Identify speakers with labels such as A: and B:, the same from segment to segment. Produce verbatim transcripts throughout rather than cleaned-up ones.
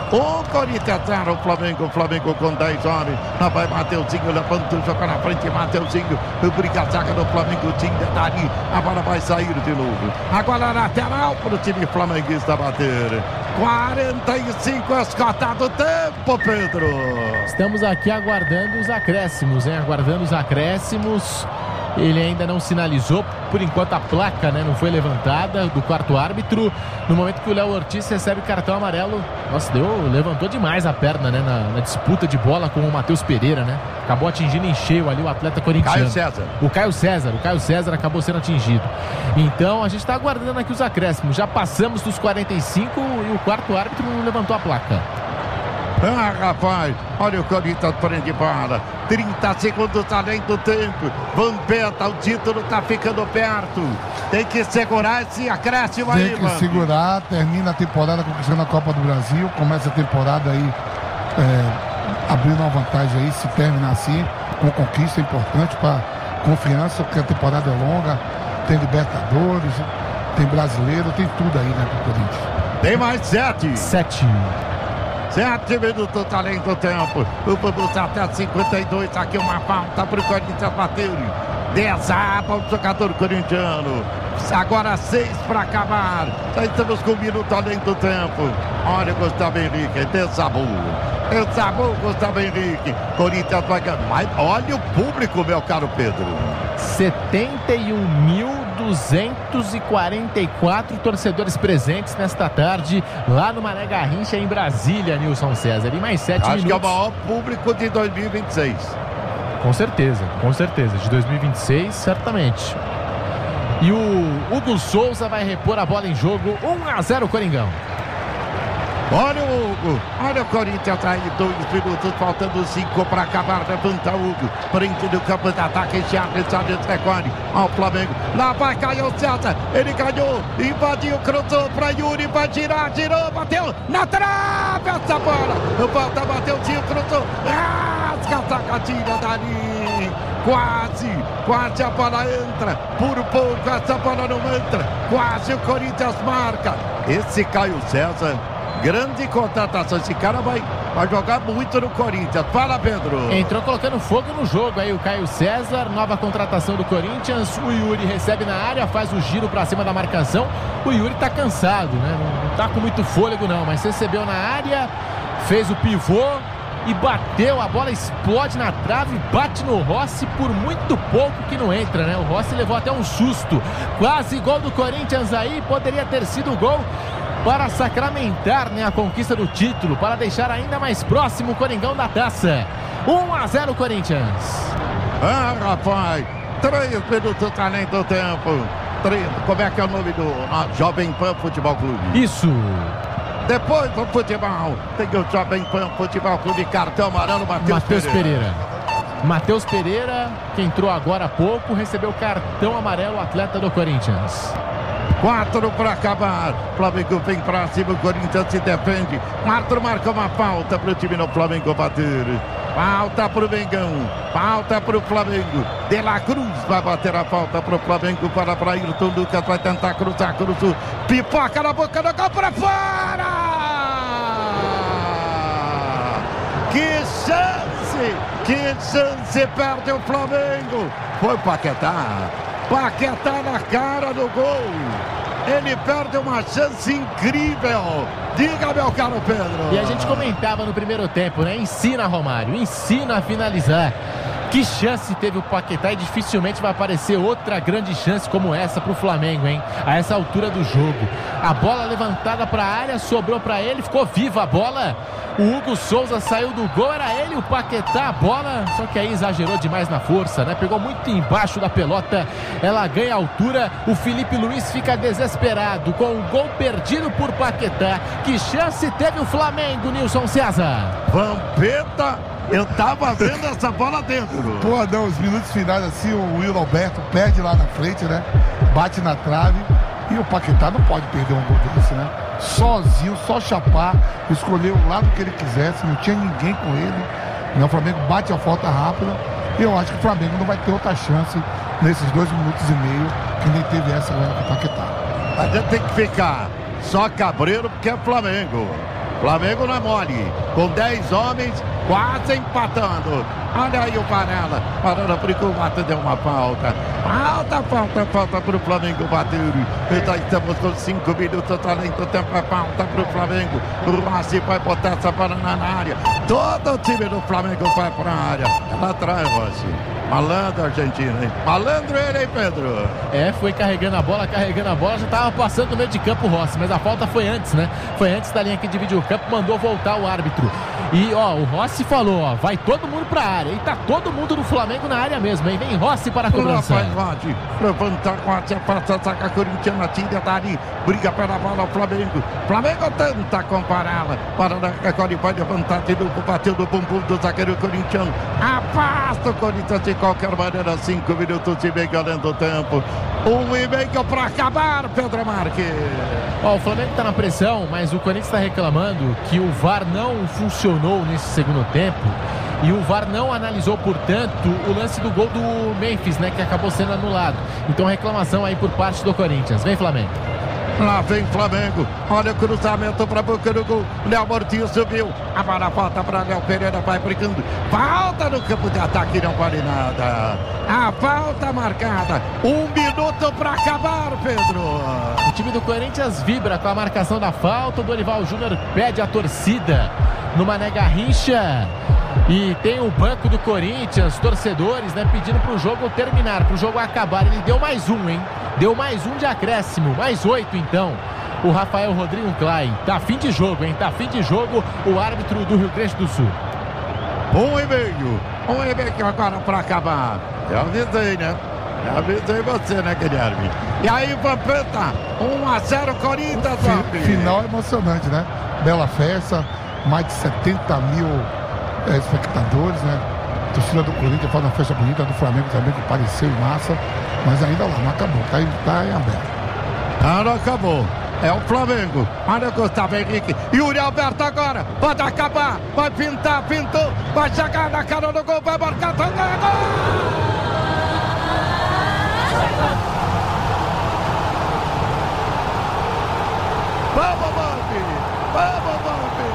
A: O Corinthians zero, o Flamengo, o Flamengo com dez homens. Lá vai Mateuzinho, levanta, joga na frente, Mateuzinho. Briga a zaga do Flamengo, Tinga dali. A bola vai sair de novo. Agora lateral para o time flamenguista bater. quarenta e cinco escotado o tempo, Pedro.
B: Estamos aqui aguardando os acréscimos, hein? Aguardando os acréscimos. Ele ainda não sinalizou, por enquanto a placa, né, não foi levantada do quarto árbitro. No momento que o Léo Ortiz recebe cartão amarelo, nossa, deu, levantou demais a perna, né, na, na disputa de bola com o Matheus Pereira, né? Acabou atingindo em cheio ali o atleta corintiano.
A: Caio César.
B: O Caio César, o Caio César acabou sendo atingido. Então a gente está aguardando aqui os acréscimos. Já passamos dos quarenta e cinco e o quarto árbitro não levantou a placa.
A: Ah, rapaz, olha o Corinthians prende bala. trinta segundos além do tempo. Vampeta, o título tá ficando perto. Tem que segurar esse acréscimo aí,
C: Tem que
A: mano.
C: segurar, termina a temporada conquistando a Copa do Brasil. Começa a temporada aí é, abrindo uma vantagem aí, se terminar assim, com conquista importante para confiança, porque a temporada é longa. Tem Libertadores, tem Brasileiro, tem tudo aí, né, pro Corinthians.
A: Tem mais sete.
B: Sete.
A: Sete minutos além do tempo. Vamos até cinquenta e dois. Aqui uma falta pro Corinthians bater. Desaba o jogador corintiano. Agora seis para acabar. Já estamos com um minuto além do tempo. Olha o Gustavo Henrique. Desabou. Desabou o Gustavo Henrique. Corinthians vai ganhar. Mas olha o público, meu caro Pedro.
B: setenta e um mil duzentos e quarenta e quatro torcedores presentes nesta tarde lá no Mané Garrincha em Brasília, Nilson César. E mais sete
A: Acho
B: minutos.
A: que é o maior público de dois mil e vinte e seis.
B: Com certeza, com certeza. De dois mil e vinte e seis, certamente. E o Hugo Souza vai repor a bola em jogo. um a zero Coringão.
A: Olha o Hugo, olha o Corinthians aí, dois minutos, faltando cinco para acabar, levanta o Hugo, frente do campo de ataque, Thiago, Thiago, recorre ao Flamengo, lá vai Caio César, ele ganhou, invadiu, cruzou para Yuri, vai girar, girou, bateu, na trave essa bola, volta, bateu, tio, cruzou, rasga a sacadinha dali, quase, quase a bola entra, por pouco essa bola não entra, quase o Corinthians marca, esse Caio César, grande contratação, esse cara vai, vai jogar muito no Corinthians. Fala, Pedro.
B: Entrou colocando fogo no jogo aí o Caio César, nova contratação do Corinthians. O Yuri recebe na área, faz o giro pra cima da marcação. O Yuri tá cansado, né? Não, não tá com muito fôlego não, mas recebeu na área, fez o pivô e bateu, a bola explode na trave, bate no Rossi por muito pouco que não entra, né? O Rossi levou até um susto. Quase gol do Corinthians aí, poderia ter sido gol para sacramentar, né, a conquista do título, para deixar ainda mais próximo o Coringão da taça. um a zero Corinthians.
A: Ah, rapaz, três minutos além do tempo. Três, como é que é o nome do ah, Jovem Pan Futebol Clube?
B: Isso.
A: Depois do futebol, tem o Jovem Pan Futebol Clube, cartão amarelo, Matheus Pereira.
B: Pereira. Matheus Pereira, que entrou agora há pouco, recebeu cartão amarelo, atleta do Corinthians.
A: Quatro para acabar. Flamengo vem para cima, o Corinthians se defende. Quatro marca uma falta para o time do Flamengo bater. Falta para o Mengão. Falta para o Flamengo. De La Cruz vai bater a falta para o Flamengo. Para para Ayrton Lucas, vai tentar cruzar, cruzou. Pipoca na boca do gol para fora! Que chance! Que chance perde o Flamengo! Foi Paquetá. Paquetá na cara do gol. Ele perde uma chance incrível. Diga, meu caro Pedro.
B: E a gente comentava no primeiro tempo, né? Ensina, Romário, ensina a finalizar. Que chance teve o Paquetá e dificilmente vai aparecer outra grande chance como essa pro Flamengo, hein? A essa altura do jogo. A bola levantada pra área, sobrou pra ele, ficou viva a bola. O Hugo Souza saiu do gol, era ele, o Paquetá, a bola, só que aí exagerou demais na força, né? Pegou muito embaixo da pelota, ela ganha altura, o Felipe Luiz fica desesperado com o gol perdido por Paquetá. Que chance teve o Flamengo, Nilson César?
A: Vampeta, eu tava vendo essa bola dentro.
C: Pô, não, os minutos finais assim, o Will Alberto perde lá na frente, né? Bate na trave e o Paquetá não pode perder um gol desse, né? Sozinho, só chapar, escolher o lado que ele quisesse, não tinha ninguém com ele. E o Flamengo bate a falta rápida. E eu acho que o Flamengo não vai ter outra chance nesses dois minutos e meio que nem teve essa agora com o Paquetá.
A: A gente tem que ficar só cabreiro porque é Flamengo. Flamengo não é mole. Com dez homens, quase empatando. Olha aí o Varela. Varela brincou, bateu, deu uma falta. Falta, falta, falta para o Flamengo bater. Então estamos com cinco minutos, além do tempo, é falta para o Flamengo. O Rossi vai botar essa bola na área. Todo o time do Flamengo vai para a área. Ela atrás, Rossi. Malandro argentino, hein? Malandro ele, hein, Pedro?
B: É, foi carregando a bola, carregando a bola, já tava passando no meio de campo o Rossi, mas a falta foi antes, né? Foi antes da linha que divide o campo, mandou voltar o árbitro. E, ó, o Rossi falou, ó, vai todo mundo pra área. E tá todo mundo do Flamengo na área mesmo, hein? Vem Rossi para a cobrança.
A: Rapaz, Vade, levanta com a passa, saca a Corintiana, tira dali, briga pela bola o Flamengo. Flamengo tenta compará-la. Para agora vai levantar de novo, bateu no bumbum do zagueiro corintiano. Afasta o Corinthians de qualquer maneira, cinco minutos e meio além do tempo. Um e meio para acabar, Pedro Marques.
B: Ó, o Flamengo tá na pressão, mas o Corinthians está reclamando que o V A R não funcionou nesse segundo tempo. E o V A R não analisou, portanto, o lance do gol do Memphis, né? Que acabou sendo anulado. Então, reclamação aí por parte do Corinthians. Vem, Flamengo.
A: Lá vem Flamengo. Olha o cruzamento para a boca do gol. Léo Mortinho subiu. A bola volta para Léo Pereira. Vai brincando. Falta no campo de ataque. Não vale nada. A falta marcada. Um minuto para acabar, Pedro.
B: O time do Corinthians vibra com a marcação da falta. O Dorival Júnior pede a torcida no Mané Garrincha. E tem o banco do Corinthians, torcedores, né, pedindo para o jogo terminar, para o jogo acabar. Ele deu mais um, hein? Deu mais um de acréscimo, mais oito então. O Rafael Rodrigo Klein. Tá fim de jogo, hein? Tá fim de jogo o árbitro do Rio Grande do Sul.
A: Um e meio. Um e meio agora para acabar. Eu avisei, né? Eu avisei você, né, Guilherme? E aí, Vampeta, um a zero Corinthians.
C: F- Final emocionante, né? Bela festa, mais de setenta mil é, espectadores, né? A torcida do Corinthians faz uma festa bonita, do Flamengo também, que pareceu em massa, mas ainda lá, não acabou, tá, tá em aberto.
A: Ah, não acabou. É o Flamengo. Olha o Gustavo Henrique. Yuri Alberto agora. Pode acabar. Vai pintar, pintou. Vai chegar na cara do gol. Vai marcar. Tá gol! Vamos, Bambi! Vamos, Bambi!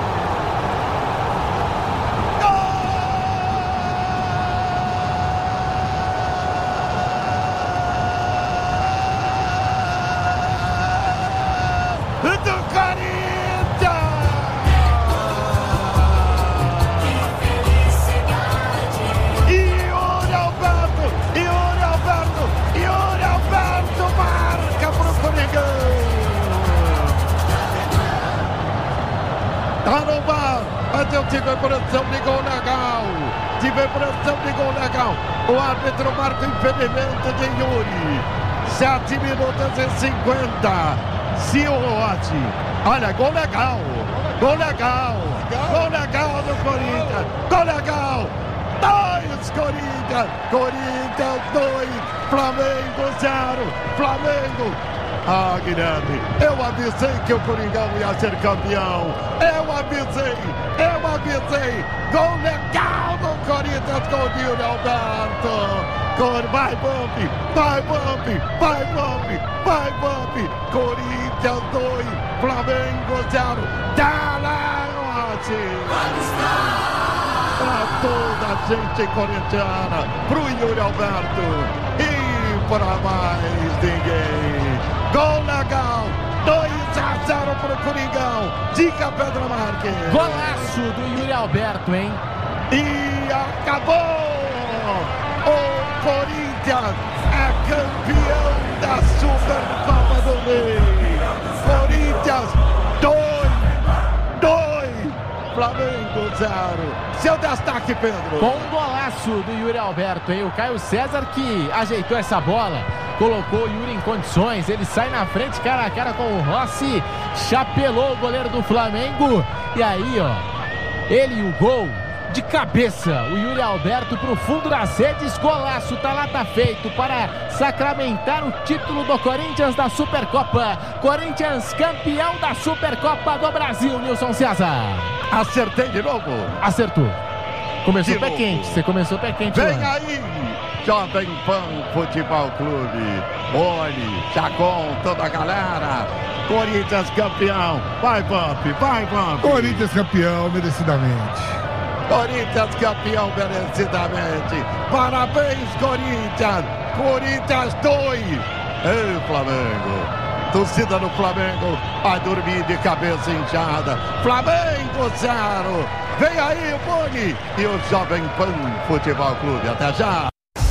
A: Gol! Do Corinthians! Yuri Alberto! Yuri Alberto! Yuri Alberto marca pro Coringão! Tá no V A R, mas eu tive a impressão de gol legal. Tive a impressão de gol legal. O árbitro marca o impedimento de Yuri. sete minutos e cinquenta. Se o Rossi. Olha, gol legal. Gol legal. Gol legal do Corinthians. Gol legal. Dois Corinthians. Corinthians dois. Flamengo zero. Flamengo. Ah, Guilherme, eu avisei que o Coringão ia ser campeão. Eu avisei, eu avisei. Gol legal do Corinthians com o Yuri Alberto. Vai, Bambi, vai, Bambi, vai, Bambi, vai, Bambi. Corinthians dois, Flamengo zero. Dá lá, Rossi. Pra toda a gente corintiana, pro Yuri Alberto e para mais ninguém. Gol legal, dois a zero pro Coringão. Diga, Pedro Marques.
B: Golaço do Yuri Alberto, hein?
A: E acabou! O Corinthians é campeão da Supercopa do Rei. Corinthians dois, dois, Flamengo zero. Seu destaque, Pedro.
B: Com um golaço do Yuri Alberto, hein? O Caio César que ajeitou essa bola. Colocou o Yuri em condições, ele sai na frente cara a cara com o Rossi, chapelou o goleiro do Flamengo, e aí ó, ele e o gol de cabeça, o Yuri Alberto pro fundo das redes, golaço, tá lá, tá feito para sacramentar o título do Corinthians da Supercopa, Corinthians campeão da Supercopa do Brasil, Nilson César.
A: Acertei de novo.
B: Acertou. Começou
A: De
B: pé
A: novo.
B: quente, você começou pé quente.
A: Vem
B: mano.
A: aí, Jovem Pan Futebol Clube. Olhe, Chacon, toda a galera. Corinthians campeão. Vai, Vamp, vai, Vamp.
C: Corinthians campeão, merecidamente.
A: Corinthians campeão, merecidamente. Parabéns, Corinthians. Corinthians dois. Ei, Flamengo. Torcida do Flamengo vai dormir de cabeça inchada. Flamengo zero. Vem aí o Boni e o Jovem Pan Futebol Clube. Até já.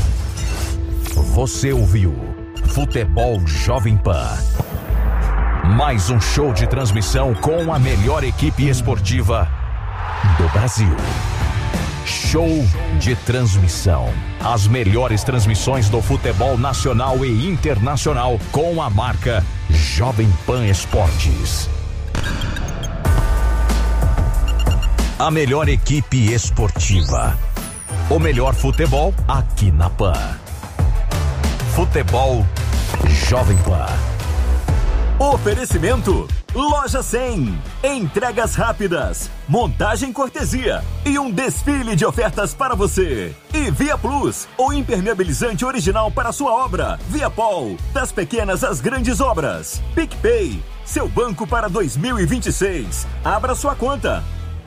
D: Você ouviu Futebol Jovem Pan. Mais um show de transmissão com a melhor equipe esportiva do Brasil. Show de transmissão. As melhores transmissões do futebol nacional e internacional com a marca Jovem Pan Esportes. A melhor equipe esportiva. O melhor futebol aqui na Pan. Futebol Jovem Pan. Oferecimento Loja cem. Entregas rápidas, montagem cortesia e um desfile de ofertas para você. E Via Plus, o impermeabilizante original para sua obra. Viapol, das pequenas às grandes obras. PicPay, seu banco para dois mil e vinte e seis. Abra sua conta.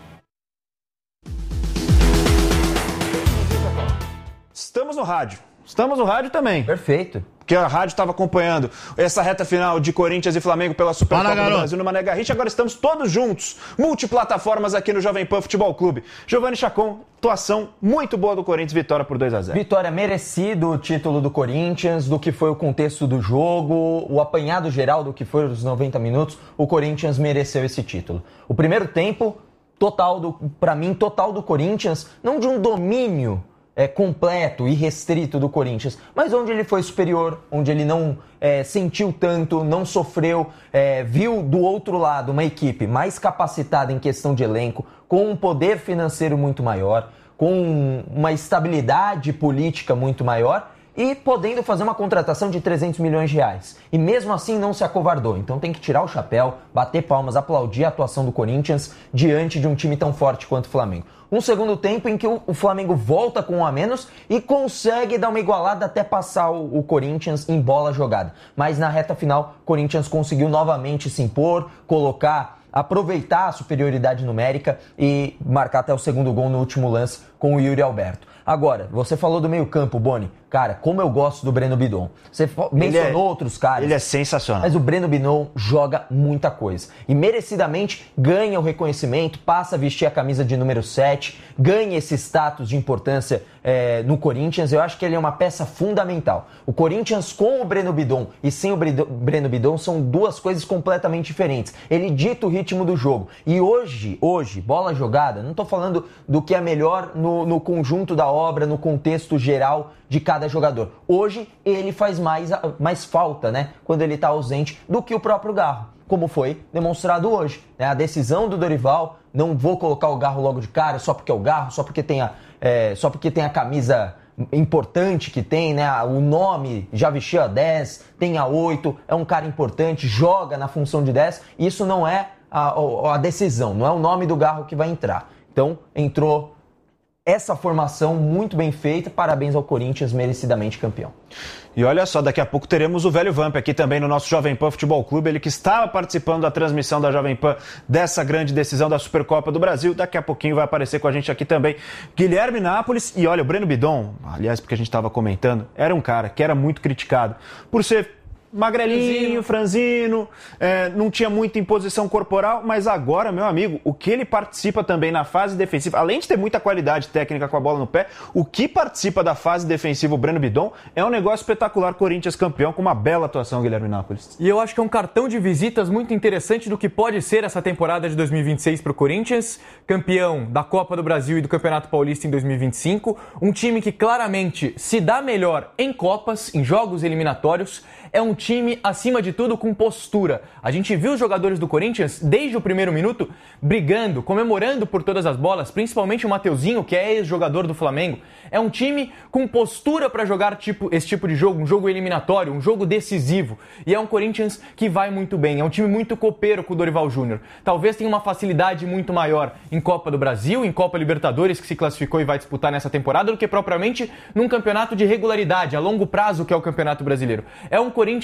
E: Estamos no rádio. Estamos no rádio também.
F: Perfeito.
E: Porque a rádio estava acompanhando essa reta final de Corinthians e Flamengo pela Supercopa do Brasil no Mané Garrincha. Agora estamos todos juntos, multiplataformas aqui no Jovem Pan Futebol Clube. Giovanni Chacon, atuação muito boa do Corinthians, vitória por dois a zero.
F: Vitória merecida, o título do Corinthians, do que foi o contexto do jogo, o apanhado geral do que foram os noventa minutos, o Corinthians mereceu esse título. O primeiro tempo, total do, para mim, total do Corinthians, não de um domínio É, completo e restrito do Corinthians, mas onde ele foi superior, onde ele não é, sentiu tanto, não sofreu, é, viu do outro lado uma equipe mais capacitada em questão de elenco, com um poder financeiro muito maior, com uma estabilidade política muito maior e podendo fazer uma contratação de trezentos milhões de reais. E mesmo assim não se acovardou. Então tem que tirar o chapéu, bater palmas, aplaudir a atuação do Corinthians diante de um time tão forte quanto o Flamengo. Um segundo tempo em que o Flamengo volta com um a menos e consegue dar uma igualada até passar o Corinthians em bola jogada. Mas na reta final, o Corinthians conseguiu novamente se impor, colocar, aproveitar a superioridade numérica e marcar até o segundo gol no último lance com o Yuri Alberto. Agora, você falou do meio-campo, Boni. Cara, como eu gosto do Breno Bidon. Você mencionou é, outros caras.
E: Ele é sensacional.
F: Mas o Breno Bidon joga muita coisa. E merecidamente ganha o reconhecimento, passa a vestir a camisa de número sete, ganha esse status de importância é, no Corinthians. Eu acho que ele é uma peça fundamental. O Corinthians com o Breno Bidon e sem o Breno Bidon são duas coisas completamente diferentes. Ele dita o ritmo do jogo. E hoje, hoje, bola jogada, não estou falando do que é melhor no, no conjunto da obra, no contexto geral de cada jogador. Hoje ele faz mais, mais falta, né, quando ele está ausente, do que o próprio Garro, como foi demonstrado hoje. Né? A decisão do Dorival, não vou colocar o Garro logo de cara, só porque é o Garro, só porque tem a, é, só porque tem a camisa importante que tem, né? O nome já vestiu a dez, tem a oito, é um cara importante, joga na função de dez. Isso não é a, a decisão, não é o nome do Garro que vai entrar. Então entrou essa formação muito bem feita, parabéns ao Corinthians, merecidamente campeão.
E: E olha só, daqui a pouco teremos o velho Vamp aqui também no nosso Jovem Pan Futebol Clube, ele que estava participando da transmissão da Jovem Pan dessa grande decisão da Supercopa do Brasil, daqui a pouquinho vai aparecer com a gente aqui também Guilherme Nápoles. E olha, o Breno Bidon, aliás, porque a gente estava comentando, era um cara que era muito criticado por ser magrelinho, franzino, é, não tinha muita imposição corporal, mas agora, meu amigo, o que ele participa também na fase defensiva, além de ter muita qualidade técnica com a bola no pé, o que participa da fase defensiva, o Breno Bidon, é um negócio espetacular. Corinthians campeão com uma bela atuação, Guilherme Nápoles.
G: E eu acho que é um cartão de visitas muito interessante do que pode ser essa temporada de dois mil e vinte e seis para o Corinthians, campeão da Copa do Brasil e do Campeonato Paulista em dois mil e vinte e cinco, um time que claramente se dá melhor em Copas, em jogos eliminatórios, é um time, acima de tudo, com postura. A gente viu os jogadores do Corinthians, desde o primeiro minuto, brigando, comemorando por todas as bolas, principalmente o Mateuzinho, que é ex-jogador do Flamengo. É um time com postura para jogar tipo, esse tipo de jogo, um jogo eliminatório, um jogo decisivo. E é um Corinthians que vai muito bem, é um time muito copeiro com o Dorival Júnior. Talvez tenha uma facilidade muito maior em Copa do Brasil, em Copa Libertadores, que se classificou e vai disputar nessa temporada, do que propriamente num campeonato de regularidade, a longo prazo, que é o Campeonato Brasileiro. É um Corinthians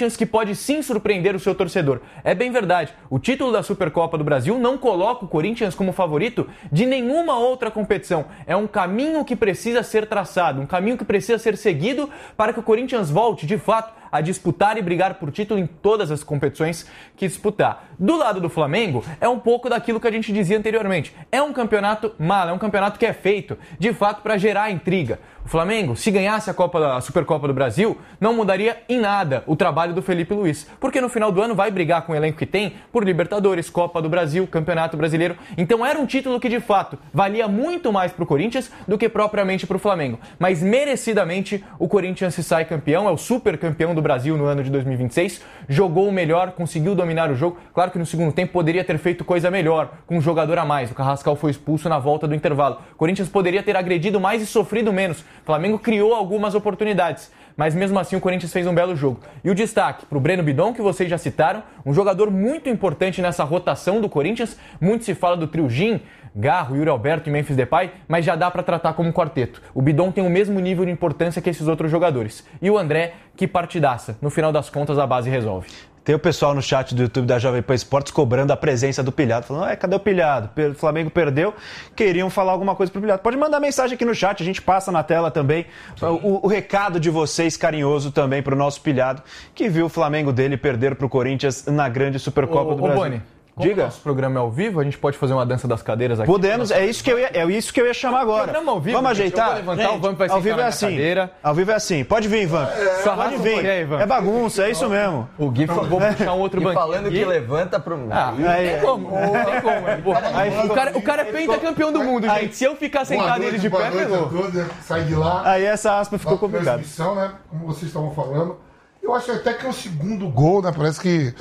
G: Corinthians que pode sim surpreender o seu torcedor. É bem verdade, o título da Supercopa do Brasil não coloca o Corinthians como favorito de nenhuma outra competição. É um caminho que precisa ser traçado, um caminho que precisa ser seguido para que o Corinthians volte, de fato, a disputar e brigar por título em todas as competições que disputar. Do lado do Flamengo, é um pouco daquilo que a gente dizia anteriormente. É um campeonato malo, é um campeonato que é feito, de fato, para gerar intriga. O Flamengo, se ganhasse a, Copa, a Supercopa do Brasil, não mudaria em nada o trabalho do Felipe Luiz, porque no final do ano vai brigar com o elenco que tem por Libertadores, Copa do Brasil, Campeonato Brasileiro. Então era um título que, de fato, valia muito mais para o Corinthians do que propriamente para o Flamengo. Mas, merecidamente, o Corinthians se sai campeão, é o super campeão do Brasil no ano de dois mil e vinte e seis, jogou o melhor, conseguiu dominar o jogo. Claro que no segundo tempo poderia ter feito coisa melhor, com um jogador a mais. O Carrascal foi expulso na volta do intervalo. O Corinthians poderia ter agredido mais e sofrido menos. O Flamengo criou algumas oportunidades, mas mesmo assim o Corinthians fez um belo jogo. E o destaque para o Breno Bidon, que vocês já citaram, um jogador muito importante nessa rotação do Corinthians. Muito se fala do trio Jim, Garro, Yuri Alberto e Memphis Depay, mas já dá para tratar como um quarteto. O Bidon tem o mesmo nível de importância que esses outros jogadores. E o André, que partidaça. No final das contas, a base resolve.
E: Tem o pessoal no chat do YouTube da Jovem Pan Esportes cobrando a presença do Pilhado, falando, é, cadê o Pilhado? O Flamengo perdeu, queriam falar alguma coisa pro Pilhado. Pode mandar mensagem aqui no chat, a gente passa na tela também o, o recado de vocês carinhoso também pro nosso Pilhado, que viu o Flamengo dele perder pro Corinthians na grande Supercopa
G: ô,
E: do
G: ô,
E: Brasil.
G: Boni. Como
E: Diga.
G: O nosso programa é ao vivo, a gente pode fazer uma dança das cadeiras aqui.
E: Podemos, é isso que eu ia, é isso que eu ia chamar agora.
G: Programa ao vivo,
E: vamos
G: gente,
E: ajeitar?
G: eu vou levantar,
E: gente,
G: o Vamp vai
E: ao vivo
G: sentar
E: é
G: na
E: assim.
G: cadeira.
E: Ao vivo é assim. Pode vir, Vamp.
G: É,
E: Pode vir.
G: aí, Vamp.
E: É bagunça, é isso mesmo.
G: O Gui, vou puxar um outro
F: E
G: banquinho.
F: falando
G: aqui.
F: que levanta pro...
G: Ah, não
E: Aí,
G: tem
E: aí.
G: como, não tem como. Pô, aí, o, cara, o cara é pentacampeão do mundo, gente. Se eu ficar sentado ele de pé, pegou.
C: Sai de lá.
E: Aí essa aspa ficou complicada.
C: Transmissão, né? Como vocês estavam falando. Eu acho até que é o segundo gol, né? Parece que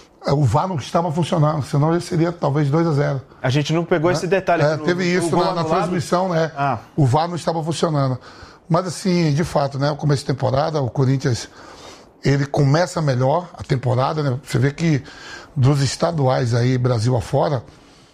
C: o V A R não estava funcionando, senão já seria talvez dois a zero.
E: A gente não pegou
C: né?
E: esse detalhe.
C: É,
E: no,
C: teve
E: no,
C: isso
E: no
C: na, na transmissão, né?
E: Ah.
C: O V A R não estava funcionando. Mas assim, de fato, né? O começo de temporada, o Corinthians, ele começa melhor a temporada, né? Você vê que dos estaduais aí, Brasil afora,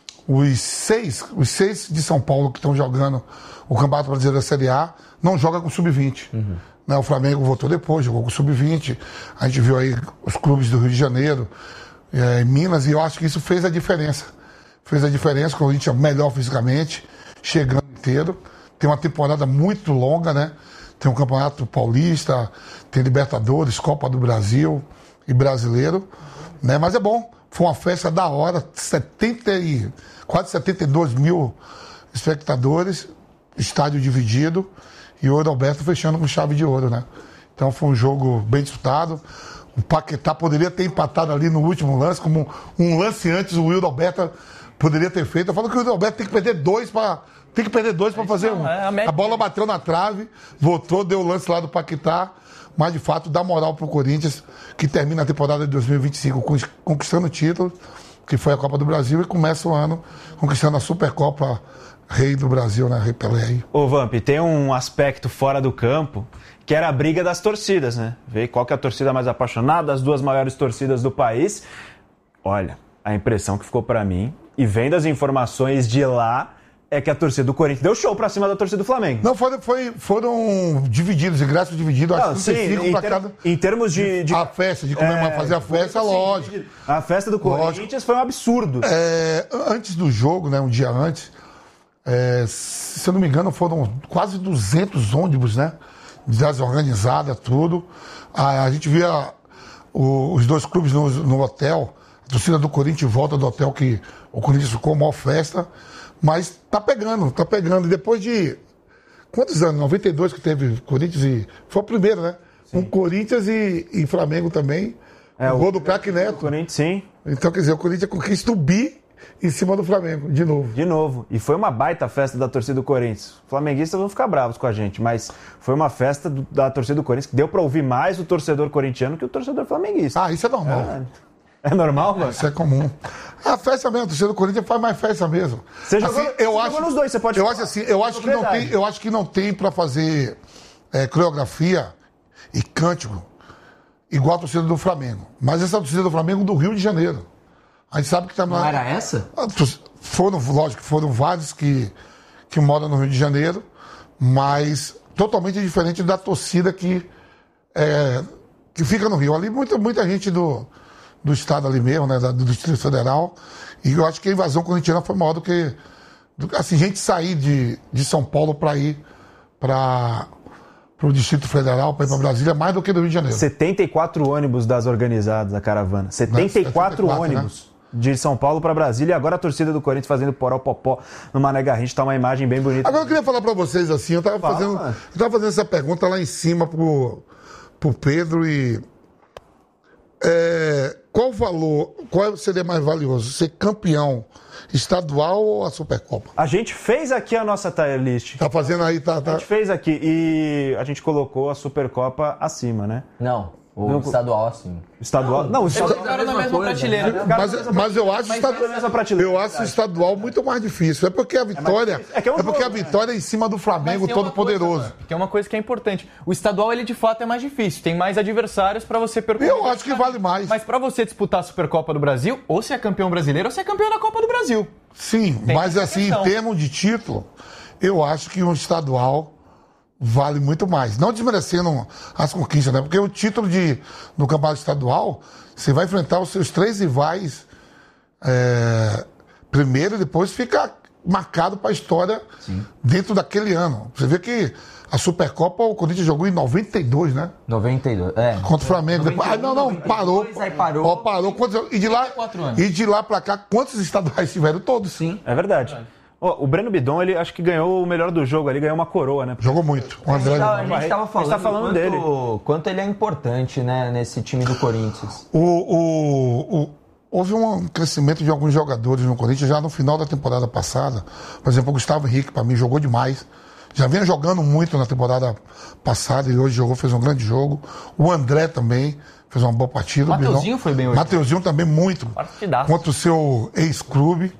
C: os seis, os seis de São Paulo que estão jogando o Campeonato Brasileiro da Série A, não joga com sub vinte. Uhum. Né? O Flamengo voltou depois, jogou com sub vinte. A gente viu aí os clubes do Rio de Janeiro, É, em Minas, e eu acho que isso fez a diferença. Fez a diferença, o Corinthians é melhor fisicamente, chegando inteiro. Tem uma temporada muito longa, né? Tem um Campeonato Paulista, tem Libertadores, Copa do Brasil e Brasileiro, né? Mas é bom, foi uma festa da hora, setenta e, quase setenta e dois mil espectadores, estádio dividido, e o Ouro Alberto fechando com chave de ouro, né? Então foi um jogo bem disputado. O Paquetá poderia ter empatado ali no último lance, como um lance antes o Wildo Alberto poderia ter feito. Eu falo que o Wildo Alberto tem que perder dois para tem que perder dois para fazer um.
G: É a,
C: a bola bateu na trave, voltou, deu o lance lá do Paquetá, mas de fato dá moral pro Corinthians, que termina a temporada de dois mil e vinte e cinco conquistando o título, que foi a Copa do Brasil, e começa o ano conquistando a Supercopa Rei do Brasil, né? Rei Pelé aí.
E: Ô, Vamp, tem um aspecto fora do campo que era a briga das torcidas, né? Ver qual que é a torcida mais apaixonada, as duas maiores torcidas do país. Olha, a impressão que ficou pra mim, e vendo as informações de lá, é que a torcida do Corinthians deu show pra cima da torcida do Flamengo.
C: Não, foi, foi, foram divididos, ingressos divididos,
E: Não,
C: acho
E: sim,
C: que
E: em,
C: pra
E: ter,
C: cada...
E: em termos de... de
C: a festa, de comemorar,
E: é,
C: fazer a festa,
E: sim,
C: lógico.
E: A festa do Corinthians lógico. Foi um absurdo.
C: É, antes do jogo, né, um dia antes, é, se eu não me engano, foram quase duzentos ônibus, né? Desorganizada, tudo. A, a gente via o, os dois clubes no, no hotel, a torcida do Corinthians volta do hotel, que o Corinthians ficou maior festa, mas tá pegando, tá pegando. E depois de quantos anos? noventa e dois que teve Corinthians e... Foi o primeiro, né? Sim. Um Corinthians e, e Flamengo também. É, o gol do craque Neto.
E: Corinthians, sim.
C: Então, quer dizer, o Corinthians conquista o bi em cima do Flamengo, de novo.
E: De novo. E foi uma baita festa da torcida do Corinthians. Os flamenguistas vão ficar bravos com a gente, mas foi uma festa do, da torcida do Corinthians que deu pra ouvir mais o torcedor corintiano que o torcedor flamenguista.
C: Ah, isso é normal.
E: É, é normal, mano?
C: Isso é comum. A festa mesmo, a torcida do Corinthians faz mais festa mesmo.
E: Você jogou,
C: assim, eu
E: você
C: acho,
E: jogou nos dois, você pode
C: eu
E: falar.
C: acho assim, eu acho, que não tem, eu acho que não tem pra fazer é, coreografia e cântico igual a torcida do Flamengo. Mas essa torcida do Flamengo do Rio de Janeiro. A gente sabe que tá na...
F: Não era essa?
C: Foram, lógico, foram vários que, que moram no Rio de Janeiro, mas totalmente diferente da torcida que é, que fica no Rio. Ali muita, muita gente do, do estado ali mesmo, né, do Distrito Federal. E eu acho que a invasão corintiana foi maior do que... Do, assim, gente sair de, de São Paulo para ir para o Distrito Federal, para ir para Brasília, mais do que do Rio de Janeiro.
E: setenta e quatro ônibus das organizadas da caravana. setenta e quatro
C: setenta e quatro,
E: ônibus. Né? De São Paulo para Brasília. E agora a torcida do Corinthians fazendo poró-popó no Mané Garrincha. Tá uma imagem bem bonita.
C: Agora eu queria falar para vocês assim, eu estava fazendo, eu tava fazendo essa pergunta lá em cima pro, pro Pedro e... É, qual o valor, qual seria mais valioso? Ser campeão estadual ou a Supercopa?
E: A gente fez aqui a nossa tier list.
C: Tá fazendo aí, tá, tá.
E: A gente fez aqui e a gente colocou a Supercopa acima, né?
F: Não, o
E: Não,
F: estadual assim.
E: Estadual? Não, o estadual.
G: Ficaram na mesma prateleira.
E: Né?
C: Mas, mas eu acho,
E: Mas
C: estadu...
E: na mesma prateleira,
C: eu acho o estadual muito mais difícil. É porque a vitória
E: É que é um
C: é porque a
E: jogo, né?
C: vitória é em cima do Flamengo
G: Mas tem uma
C: todo poderoso.
G: coisa, que é uma coisa que é importante. O estadual, ele de fato é mais difícil. Tem mais adversários para você percorrer.
C: Eu acho que vale mais.
G: Mas para você disputar a Supercopa do Brasil, ou você é campeão brasileiro, ou você é campeão da Copa do Brasil.
C: Sim,
G: Tem
C: mas
G: essa
C: assim,
G: questão.
C: em termos de título, eu acho que um estadual vale muito mais. Não desmerecendo as conquistas, né? Porque o título de, no campeonato estadual, você vai enfrentar os seus três rivais é, primeiro e depois fica marcado para a história. Sim. Dentro daquele ano. Você vê que a Supercopa o Corinthians jogou em noventa e dois, né?
F: noventa e dois, é.
C: Contra o Flamengo.
F: noventa e um,
C: Depois, ah, não, não,
F: noventa e dois,
C: parou.
F: Aí parou.
C: Ó, parou. Quantos, e, de lá,
G: anos.
C: e de lá pra cá, quantos estaduais tiveram? Todos.
F: Sim.
E: É verdade. Ó, o Breno Bidon, ele acho que ganhou o melhor do jogo ali, ganhou uma coroa, né?
C: Jogou muito. O
F: A
C: André.
F: gente tava, a gente
E: A
F: tava
E: gente
F: falando,
E: tá falando
F: quanto,
E: dele.
F: quanto ele é importante, né, nesse time do Corinthians.
C: O, o, o, houve um crescimento de alguns jogadores no Corinthians já no final da temporada passada. Por exemplo, o Gustavo Henrique, para mim, jogou demais. Já vinha jogando muito na temporada passada e hoje jogou, fez um grande jogo. O André também fez uma boa partida.
G: Mateuzinho foi bem hoje.
C: Mateuzinho também muito.
G: Partidaço.
C: Contra o seu ex-clube.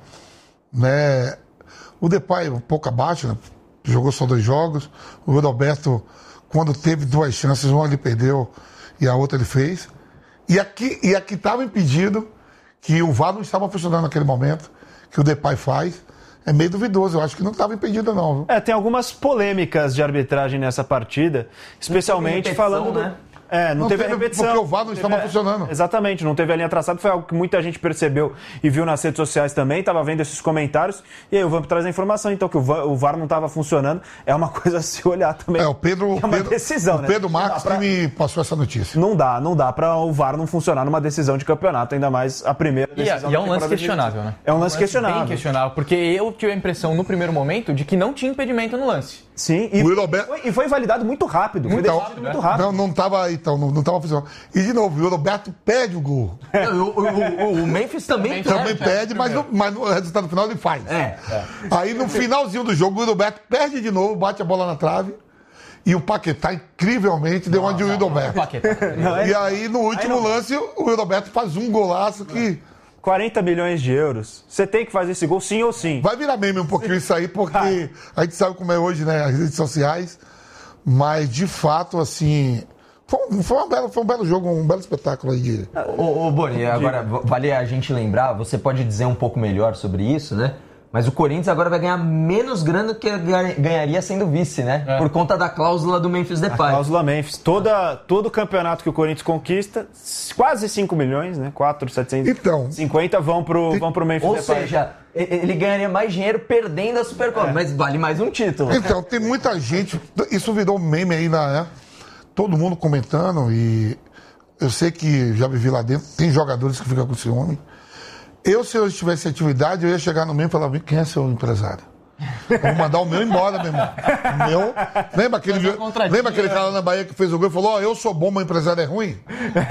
C: Né? O Depay um pouco abaixo, né? Jogou só dois jogos. O Roberto, quando teve duas chances, uma ele perdeu e a outra ele fez. E aqui e aqui estava impedido que o V A R não estava funcionando naquele momento, que o Depay faz. É meio duvidoso, eu acho que não estava impedido não. Viu?
E: É, tem algumas polêmicas de arbitragem nessa partida, especialmente
F: repetição,
E: falando do...
F: né?
E: É, não,
C: Não
E: teve,
C: teve,
E: a repetição.
C: porque o V A R não
E: Teve-
C: estava funcionando.
E: Exatamente, não teve a linha traçada, foi algo que muita gente percebeu e viu nas redes sociais também, estava vendo esses comentários, e aí o Vamp traz a informação, então, que o Va- o V A R não estava funcionando, é uma coisa a se olhar também.
C: É, o Pedro,
E: É uma
C: Pedro,
E: decisão,
C: o
E: né?
C: Pedro
E: Não dá
C: Marques
E: pra-
C: que me passou essa notícia.
E: Não dá, não dá para o V A R não funcionar numa decisão de campeonato, ainda mais a primeira
G: E, é-
E: decisão
G: e é
E: da
G: um lance
E: temporada
G: questionável, né?
E: É um lance
G: Bem
E: questionável.
G: questionável, porque eu tive a impressão no primeiro momento de que não tinha impedimento no lance.
E: Sim, e,
C: O Will Alberto-
E: foi, e foi validado muito rápido, foi
C: Então,
E: decidido muito rápido.
C: não, não tava, então, não, não tava funcionando. E de novo, o Roberto perde o gol.
F: O, o- o- o Memphis também
C: Também
F: perde.
C: perde, mas, no, mas no resultado final ele faz.
F: É.
C: Aí no finalzinho do jogo, o Roberto perde de novo, bate a bola na trave. E o Paquetá, incrivelmente, deu uma de Wildoberto.
G: Paquetá.
C: E aí, no último lance, o Wildoberto faz um golaço que
E: quarenta milhões de euros. Você tem que fazer esse gol sim ou sim.
C: vai virar meme um pouquinho isso aí, porque a gente sabe como é hoje, né, as redes sociais. Mas, de fato, assim, foi um, foi uma bela- foi um belo jogo, um belo espetáculo aí de...
F: Ô, ô Boni, agora v- vale a gente lembrar, você pode dizer um pouco melhor sobre isso, né? Mas o Corinthians agora vai ganhar menos grana do que ganha- ganharia sendo vice, né?
G: É.
F: Por conta da cláusula do Memphis
E: A
F: Depay.
E: cláusula Memphis. Toda, todo campeonato que o Corinthians conquista, quase cinco milhões, né? quatro mil setecentos e cinquenta
C: Então,
E: vão pro, vão pro Memphis
F: Ou
E: Depay.
F: seja, e- ele ganharia mais dinheiro perdendo a Supercopa, mas vale mais um título.
C: Então, tem muita gente. Isso virou meme aí, né? Todo mundo comentando. E eu sei que já vivi lá dentro. Tem jogadores que ficam com ciúme. Eu, se eu estivesse em atividade, eu ia chegar no meu e falar: quem é seu empresário? Eu vou mandar o meu embora, meu irmão. O meu. Lembra aquele,
G: Fazer um contratinho,
C: lembra aquele
G: né?
C: cara na Bahia que fez o gol e falou: Ó, eu sou bom, meu empresário é ruim?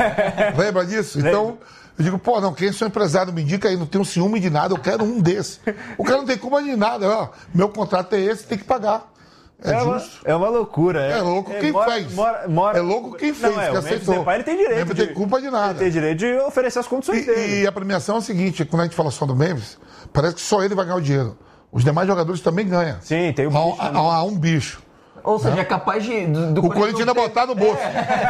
C: Lembra disso? Então. Eu digo, pô, não, quem é seu empresário me indica aí, não tenho ciúme de nada, eu quero um desse. O cara não tem culpa de nada, ó. Meu contrato é esse, tem que pagar. É,
E: É uma,
C: justo.
E: é uma loucura. É,
C: É louco quem
E: mora-
C: fez.
E: mora- mora-
C: É louco quem fez,
E: Não, é,
C: que
E: o Memphis
C: aceitou.
E: Depay, ele tem direito.
C: Memphis tem culpa de nada.
E: Ele tem direito de oferecer as condições dele.
C: E, e a premiação é o seguinte, quando a gente fala só do Memphis, parece que só ele vai ganhar o dinheiro. Os demais jogadores também ganham.
E: Sim, tem o
C: Há,
E: bicho também.
C: há- há um bicho.
F: Ou seja, é capaz de. Do, do
C: O Corinthians ainda
F: ter-
C: botar no bolso.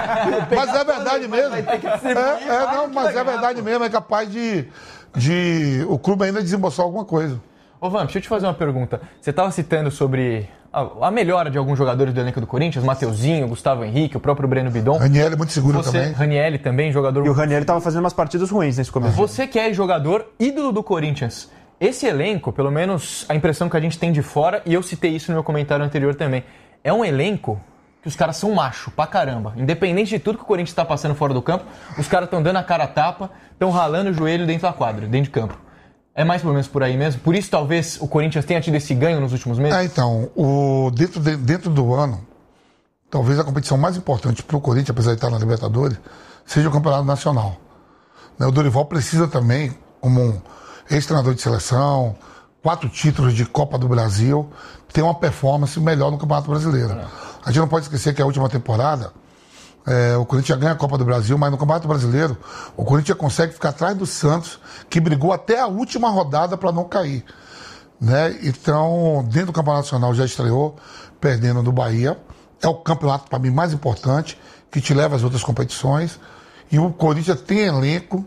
C: Mas é verdade mesmo.
F: vai ter que distribuir,
C: É, é,
F: vai
C: não,
F: que
C: mas
F: vai
C: é
F: ganhar,
C: verdade
F: pô.
C: mesmo, é capaz de, de o clube ainda desembolsar alguma coisa.
G: Ô, Vamp, deixa eu te fazer uma pergunta. Você estava citando sobre a, a melhora de alguns jogadores do elenco do Corinthians, Mateuzinho, Gustavo Henrique, o próprio Breno Bidon.
C: Raniel é muito seguro
G: Você,
C: também.
G: Raniel também, jogador...
E: E o Raniel estava fazendo umas partidas ruins nesse começo.
G: Você que é jogador ídolo do Corinthians, esse elenco, pelo menos a impressão que a gente tem de fora, e eu citei isso no meu comentário anterior também, é um elenco que os caras são macho pra caramba. Independente de tudo que o Corinthians está passando fora do campo, os caras estão dando a cara a tapa, estão ralando o joelho dentro da quadra, dentro de campo. É mais ou menos por aí mesmo? Por isso talvez o Corinthians tenha tido esse ganho nos últimos meses?
C: É, então, o, dentro, de, dentro do ano, talvez a competição mais importante para o Corinthians, apesar de estar na Libertadores, seja o Campeonato Nacional. O Dorival precisa também, como um ex-treinador de seleção, quatro títulos de Copa do Brasil, ter uma performance melhor no Campeonato Brasileiro. É. A gente não pode esquecer que a última temporada, é, o Corinthians ganha a Copa do Brasil, mas no Campeonato Brasileiro, o Corinthians consegue ficar atrás do Santos, que brigou até a última rodada para não cair. Né? Então, dentro do Campeonato Nacional já estreou, perdendo do Bahia. É o campeonato, para mim, mais importante, que te leva às outras competições. E o Corinthians tem elenco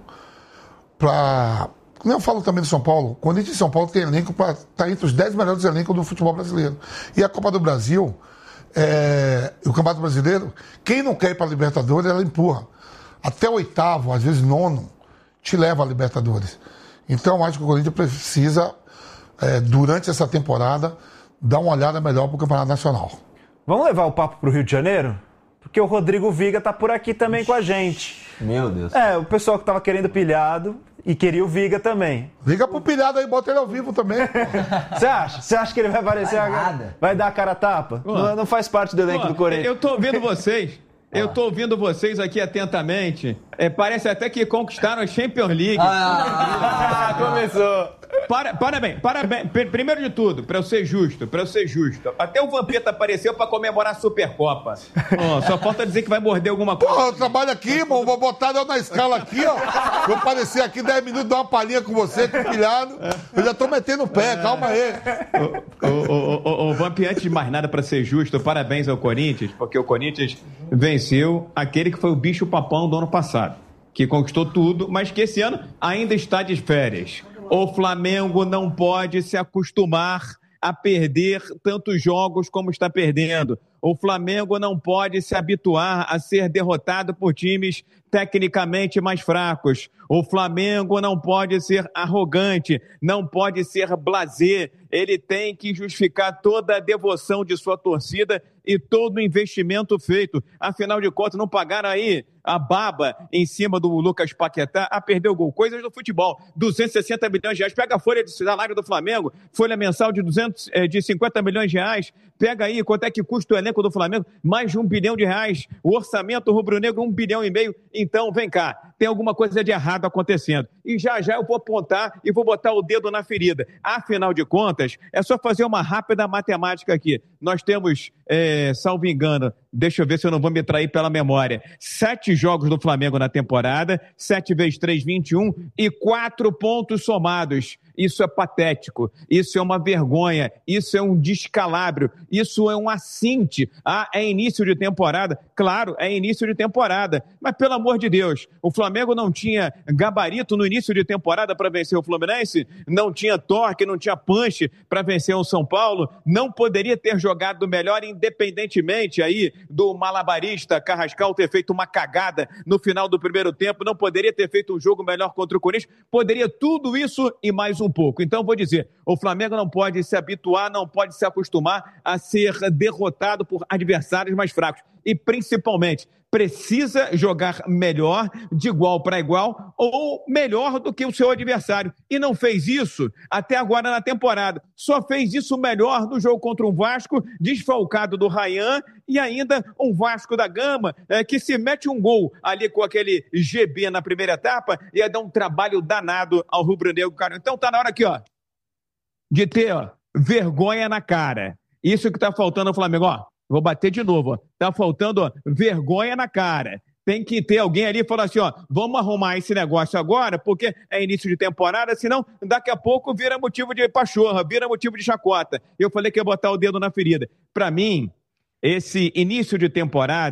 C: para... Como eu falo também do São Paulo, o Corinthians e São Paulo tem elenco para estar tá entre os dez melhores elencos do futebol brasileiro. E a Copa do Brasil, é... o Campeonato Brasileiro, quem não quer ir para a Libertadores, ela empurra. Até o oitavo, às vezes nono, te leva a Libertadores. Então, acho que o Corinthians precisa, é, durante essa temporada, dar uma olhada melhor para o Campeonato Nacional.
E: Vamos levar o papo para o Rio de Janeiro? Porque o Rodrigo Viga está por aqui também com a gente.
F: Meu Deus.
E: É, o pessoal que estava querendo pilhado e queria o Viga também.
C: Liga pro pilhado aí, bota ele ao vivo também.
E: Você acha? Você acha que ele vai aparecer
F: vai
E: agora?
F: Nada.
E: Vai dar a cara a tapa? Não, não faz parte do elenco
H: Pô,
E: do Corinthians.
H: Eu tô ouvindo vocês. Eu tô ouvindo vocês aqui atentamente. É, parece até que conquistaram a Champions League.
G: Ah, começou.
H: Para, parabéns, parabéns. Primeiro de tudo, para eu ser justo, para eu ser justo. Até o Vampeta apareceu para comemorar a Supercopa. Oh, só falta dizer que vai morder alguma coisa.
C: Pô, eu trabalho aqui, irmão. Vou botar eu na escala aqui, ó. Vou aparecer aqui dez minutos, dar uma palhinha com você, com o pilhado. Eu já tô metendo o pé, calma aí.
H: O, o, o, o Vamp, antes de mais nada, para ser justo, parabéns ao Corinthians, porque o Corinthians venceu aquele que foi o bicho-papão do ano passado, que conquistou tudo, mas que esse ano ainda está de férias. O Flamengo não pode se acostumar a perder tantos jogos como está perdendo. O Flamengo não pode se habituar a ser derrotado por times tecnicamente mais fracos. O Flamengo não pode ser arrogante, não pode ser blasé. Ele tem que justificar toda a devoção de sua torcida e todo o investimento feito. Afinal de contas, não pagaram aí a baba em cima do Lucas Paquetá a perder o gol. Coisas do futebol. duzentos e sessenta milhões de reais. Pega a folha de salário do Flamengo, folha mensal de, duzentos, de cinquenta milhões de reais. Pega aí quanto é que custa o elenco do Flamengo. Mais de um bilhão de reais. O orçamento rubro-negro, um bilhão e meio. Então, vem cá. Tem alguma coisa de errado acontecendo. E já já eu vou apontar e vou botar o dedo na ferida. Afinal de contas, é só fazer uma rápida matemática aqui. Nós temos, é, salvo engano, deixa eu ver se eu não vou me trair pela memória, sete jogos do Flamengo na temporada, sete vezes três, vinte e um, e quatro pontos somados. Isso é patético, isso é uma vergonha, isso é um descalabro, isso é um assinte. Ah, é início de temporada? Claro, é início de temporada, mas pelo amor de Deus, o Flamengo não tinha gabarito no início de temporada para vencer o Fluminense? Não tinha torque, não tinha punch para vencer o São Paulo? Não poderia ter jogado melhor, independentemente aí do malabarista Carrascal ter feito uma cagada no final do primeiro tempo? Não poderia ter feito um jogo melhor contra o Corinthians? Poderia tudo isso e mais um pouco. Então, vou dizer, o Flamengo não pode se habituar, não pode se acostumar a ser derrotado por adversários mais fracos. E, principalmente, precisa jogar melhor, de igual para igual, ou melhor do que o seu adversário. E não fez isso até agora na temporada. Só fez isso melhor no jogo contra um Vasco, desfalcado do Rayhan, e ainda um Vasco da Gama, é, que se mete um gol ali com aquele G B na primeira etapa, ia dar um trabalho danado ao rubro-negro, cara. Então tá na hora aqui, ó, de ter, ó, vergonha na cara. Isso que tá faltando ao Flamengo, ó. Vou bater de novo, ó. Tá faltando, ó, vergonha na cara. Tem que ter alguém ali e falar assim, ó, vamos arrumar esse negócio agora, porque é início de temporada, senão daqui a pouco vira motivo de pachorra, vira motivo de chacota. Eu falei que ia botar o dedo na ferida. Pra mim, esse início de temporada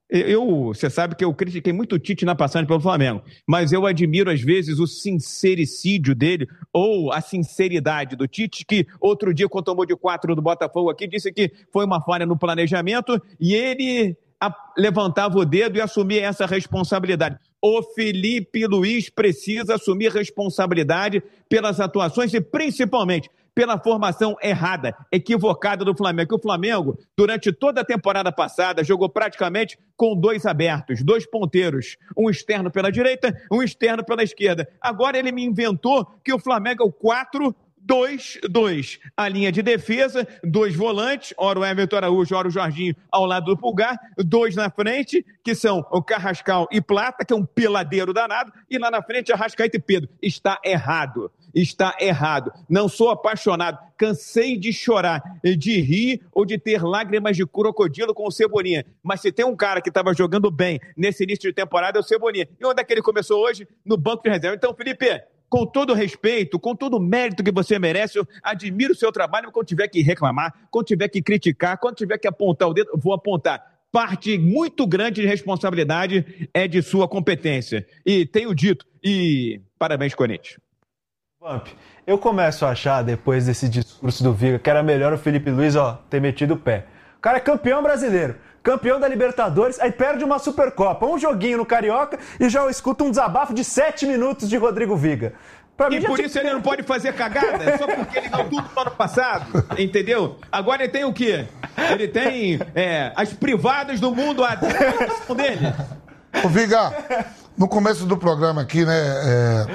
H: Eu, você sabe que eu critiquei muito o Tite na passagem pelo Flamengo, mas eu admiro às vezes o sincericídio dele ou a sinceridade do Tite, que outro dia, quando tomou de quatro do Botafogo aqui, disse que foi uma falha no planejamento e ele a, levantava o dedo e assumia essa responsabilidade. O Felipe Luiz precisa assumir responsabilidade pelas atuações e principalmente pela formação errada, equivocada do Flamengo. Que o Flamengo, durante toda a temporada passada, jogou praticamente com dois abertos, dois ponteiros, um externo pela direita, um externo pela esquerda. Agora ele me inventou que o Flamengo é o quatro dois dois. A linha de defesa, dois volantes, ora o Everton Araújo, ora o Jorginho ao lado do Pulgar, dois na frente, que são o Carrascal e Plata, que é um peladeiro danado, e lá na frente Arrascaeta e Pedro. Está errado. Está errado. Não sou apaixonado. Cansei de chorar, de rir ou de ter lágrimas de crocodilo com o Cebolinha. Mas se tem um cara que estava jogando bem nesse início de temporada, é o Cebolinha. E onde é que ele começou hoje? No banco de reserva. Então, Felipe, com todo respeito, com todo o mérito que você merece, eu admiro o seu trabalho, mas quando tiver que reclamar, quando tiver que criticar, quando tiver que apontar o dedo, vou apontar. Parte muito grande de responsabilidade é de sua competência. E tenho dito, e parabéns, Corinthians.
E: Vamp, eu começo a achar, depois desse discurso do Viga, que era melhor o Felipe Luiz, ó, ter metido o pé. O cara é campeão brasileiro, campeão da Libertadores, aí perde uma Supercopa, um joguinho no Carioca e já escuta um desabafo de sete minutos de Rodrigo Viga. Pra
H: e por isso ele não pode fazer cagada, só porque ele ganhou tudo no ano passado, entendeu? Agora ele tem o quê? Ele tem é, as privadas do mundo à disposição dele.
C: Ô Viga, no começo do programa aqui, né, é,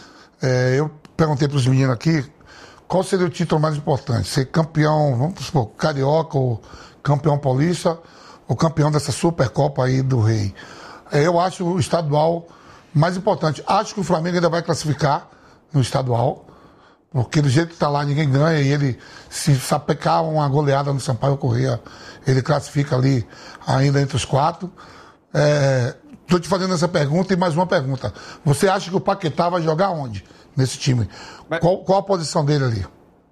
C: é, eu perguntei para os meninos aqui qual seria o título mais importante, ser campeão, vamos supor, carioca ou campeão paulista ou campeão dessa Supercopa aí do Rei. Eu acho o estadual mais importante. Acho que o Flamengo ainda vai classificar no estadual, porque do jeito que está lá ninguém ganha e ele, se sapecar uma goleada no Sampaio Corrêa, ele classifica ali ainda entre os quatro. Estou é, te fazendo essa pergunta e mais uma pergunta. Você acha que o Paquetá vai jogar onde nesse time?
H: Mas...
C: Qual, qual a posição dele ali?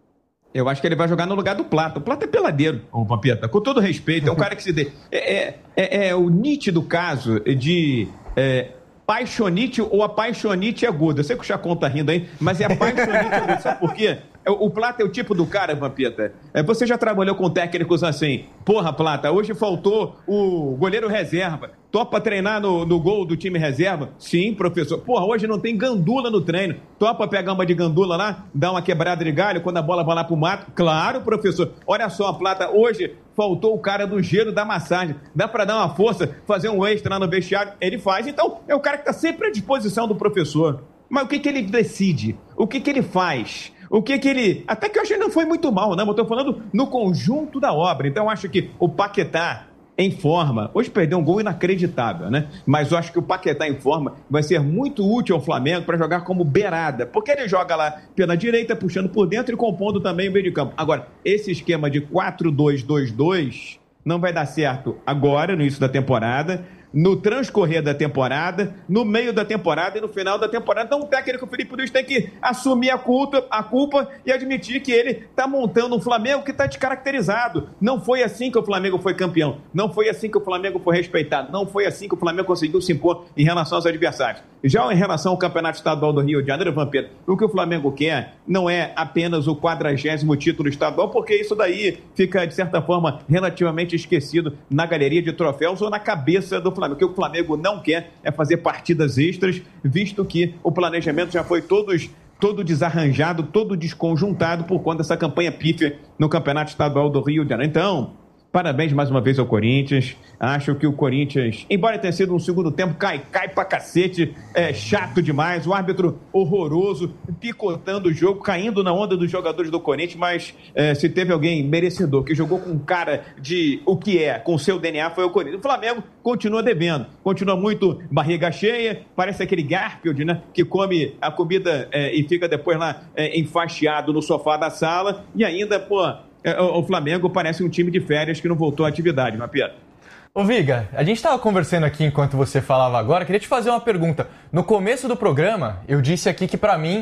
H: Eu acho que ele vai jogar no lugar do Plata. O Plata é peladeiro, ô Pampeta, com todo respeito. É um cara que se dê. É, é, é, é o nítido caso de é, paixonite ou apaixonite aguda. Eu sei que o Chacon tá rindo aí, mas é apaixonite aguda. Sabe por quê? O Plata é o tipo do cara, Vampeta. É, você já trabalhou com técnicos assim. Porra, Plata, hoje faltou o goleiro reserva. Topa treinar no, no gol do time reserva? Sim, professor. Porra, hoje não tem gandula no treino. Topa pegar uma de gandula lá, dar uma quebrada de galho quando a bola vai lá pro mato? Claro, professor. Olha só, Plata, hoje faltou o cara do gelo da massagem. Dá pra dar uma força, fazer um extra lá no vestiário? Ele faz. Então, é o cara que tá sempre à disposição do professor. Mas o que que ele decide? O que que ele faz? O que que ele... Até que eu acho que ele não foi muito mal, né? Mas eu tô falando no conjunto da obra. Então eu acho que o Paquetá em forma... Hoje perdeu um gol inacreditável, né? Mas eu acho que o Paquetá em forma vai ser muito útil ao Flamengo para jogar como beirada. Porque ele joga lá pela direita, puxando por dentro e compondo também o meio de campo. Agora, esse esquema de quatro dois dois dois não vai dar certo agora, no início da temporada, no transcorrer da temporada, no meio da temporada e no final da temporada. Então o técnico Felipe Luiz tem que assumir a culpa, a culpa e admitir que ele está montando um Flamengo que está descaracterizado. Não foi assim que o Flamengo foi campeão. Não foi assim que o Flamengo foi respeitado. Não foi assim que o Flamengo conseguiu se impor em relação aos adversários. Já em relação ao Campeonato Estadual do Rio de Janeiro, Vampeta, o que o Flamengo quer não é apenas o quadragésimo título estadual, porque isso daí fica, de certa forma, relativamente esquecido na galeria de troféus ou na cabeça do Flamengo. O que o Flamengo não quer é fazer partidas extras, visto que o planejamento já foi todos, todo desarranjado, todo desconjuntado por conta dessa campanha pífia no Campeonato Estadual do Rio de Janeiro. Então, parabéns mais uma vez ao Corinthians. Acho que o Corinthians, embora tenha sido um segundo tempo, cai, cai pra cacete, é chato demais, o árbitro horroroso, picotando o jogo, caindo na onda dos jogadores do Corinthians, mas é, se teve alguém merecedor, que jogou com cara de o que é, com seu D N A, foi o Corinthians. O Flamengo continua devendo, continua muito barriga cheia, parece aquele Garfield, né, que come a comida é, e fica depois lá é, enfaixeado no sofá da sala, e ainda, pô, é, o, o Flamengo parece um time de férias que não voltou à atividade, não é, Pedro?
G: Ô Viga, a gente estava conversando aqui enquanto você falava agora, queria te fazer uma pergunta. No começo do programa, eu disse aqui que para mim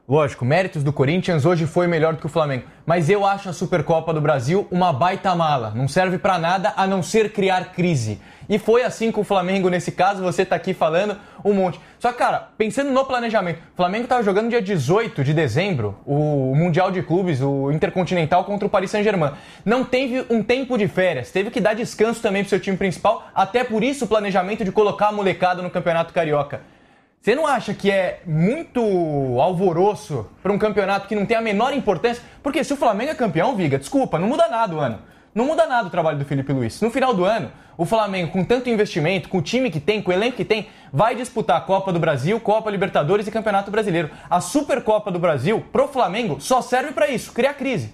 G: Lógico, méritos do Corinthians, hoje foi melhor do que o Flamengo. Mas eu acho a Supercopa do Brasil uma baita mala. Não serve pra nada a não ser criar crise. E foi assim com o Flamengo nesse caso, você tá aqui falando um monte. Só que, cara, pensando no planejamento, o Flamengo tava jogando dia dezoito de dezembro, o Mundial de Clubes, o Intercontinental contra o Paris Saint-Germain. Não teve um tempo de férias, teve que dar descanso também pro seu time principal, até por isso o planejamento de colocar a molecada no Campeonato Carioca. Você não acha que é muito alvoroço para um campeonato que não tem a menor importância? Porque se o Flamengo é campeão, Viga, desculpa, não muda nada o ano. Não muda nada o trabalho do Felipe Luiz. No final do ano, o Flamengo, com tanto investimento, com o time que tem, com o elenco que tem, vai disputar a Copa do Brasil, Copa Libertadores e Campeonato Brasileiro. A Supercopa do Brasil, pro Flamengo, só serve para isso, criar crise.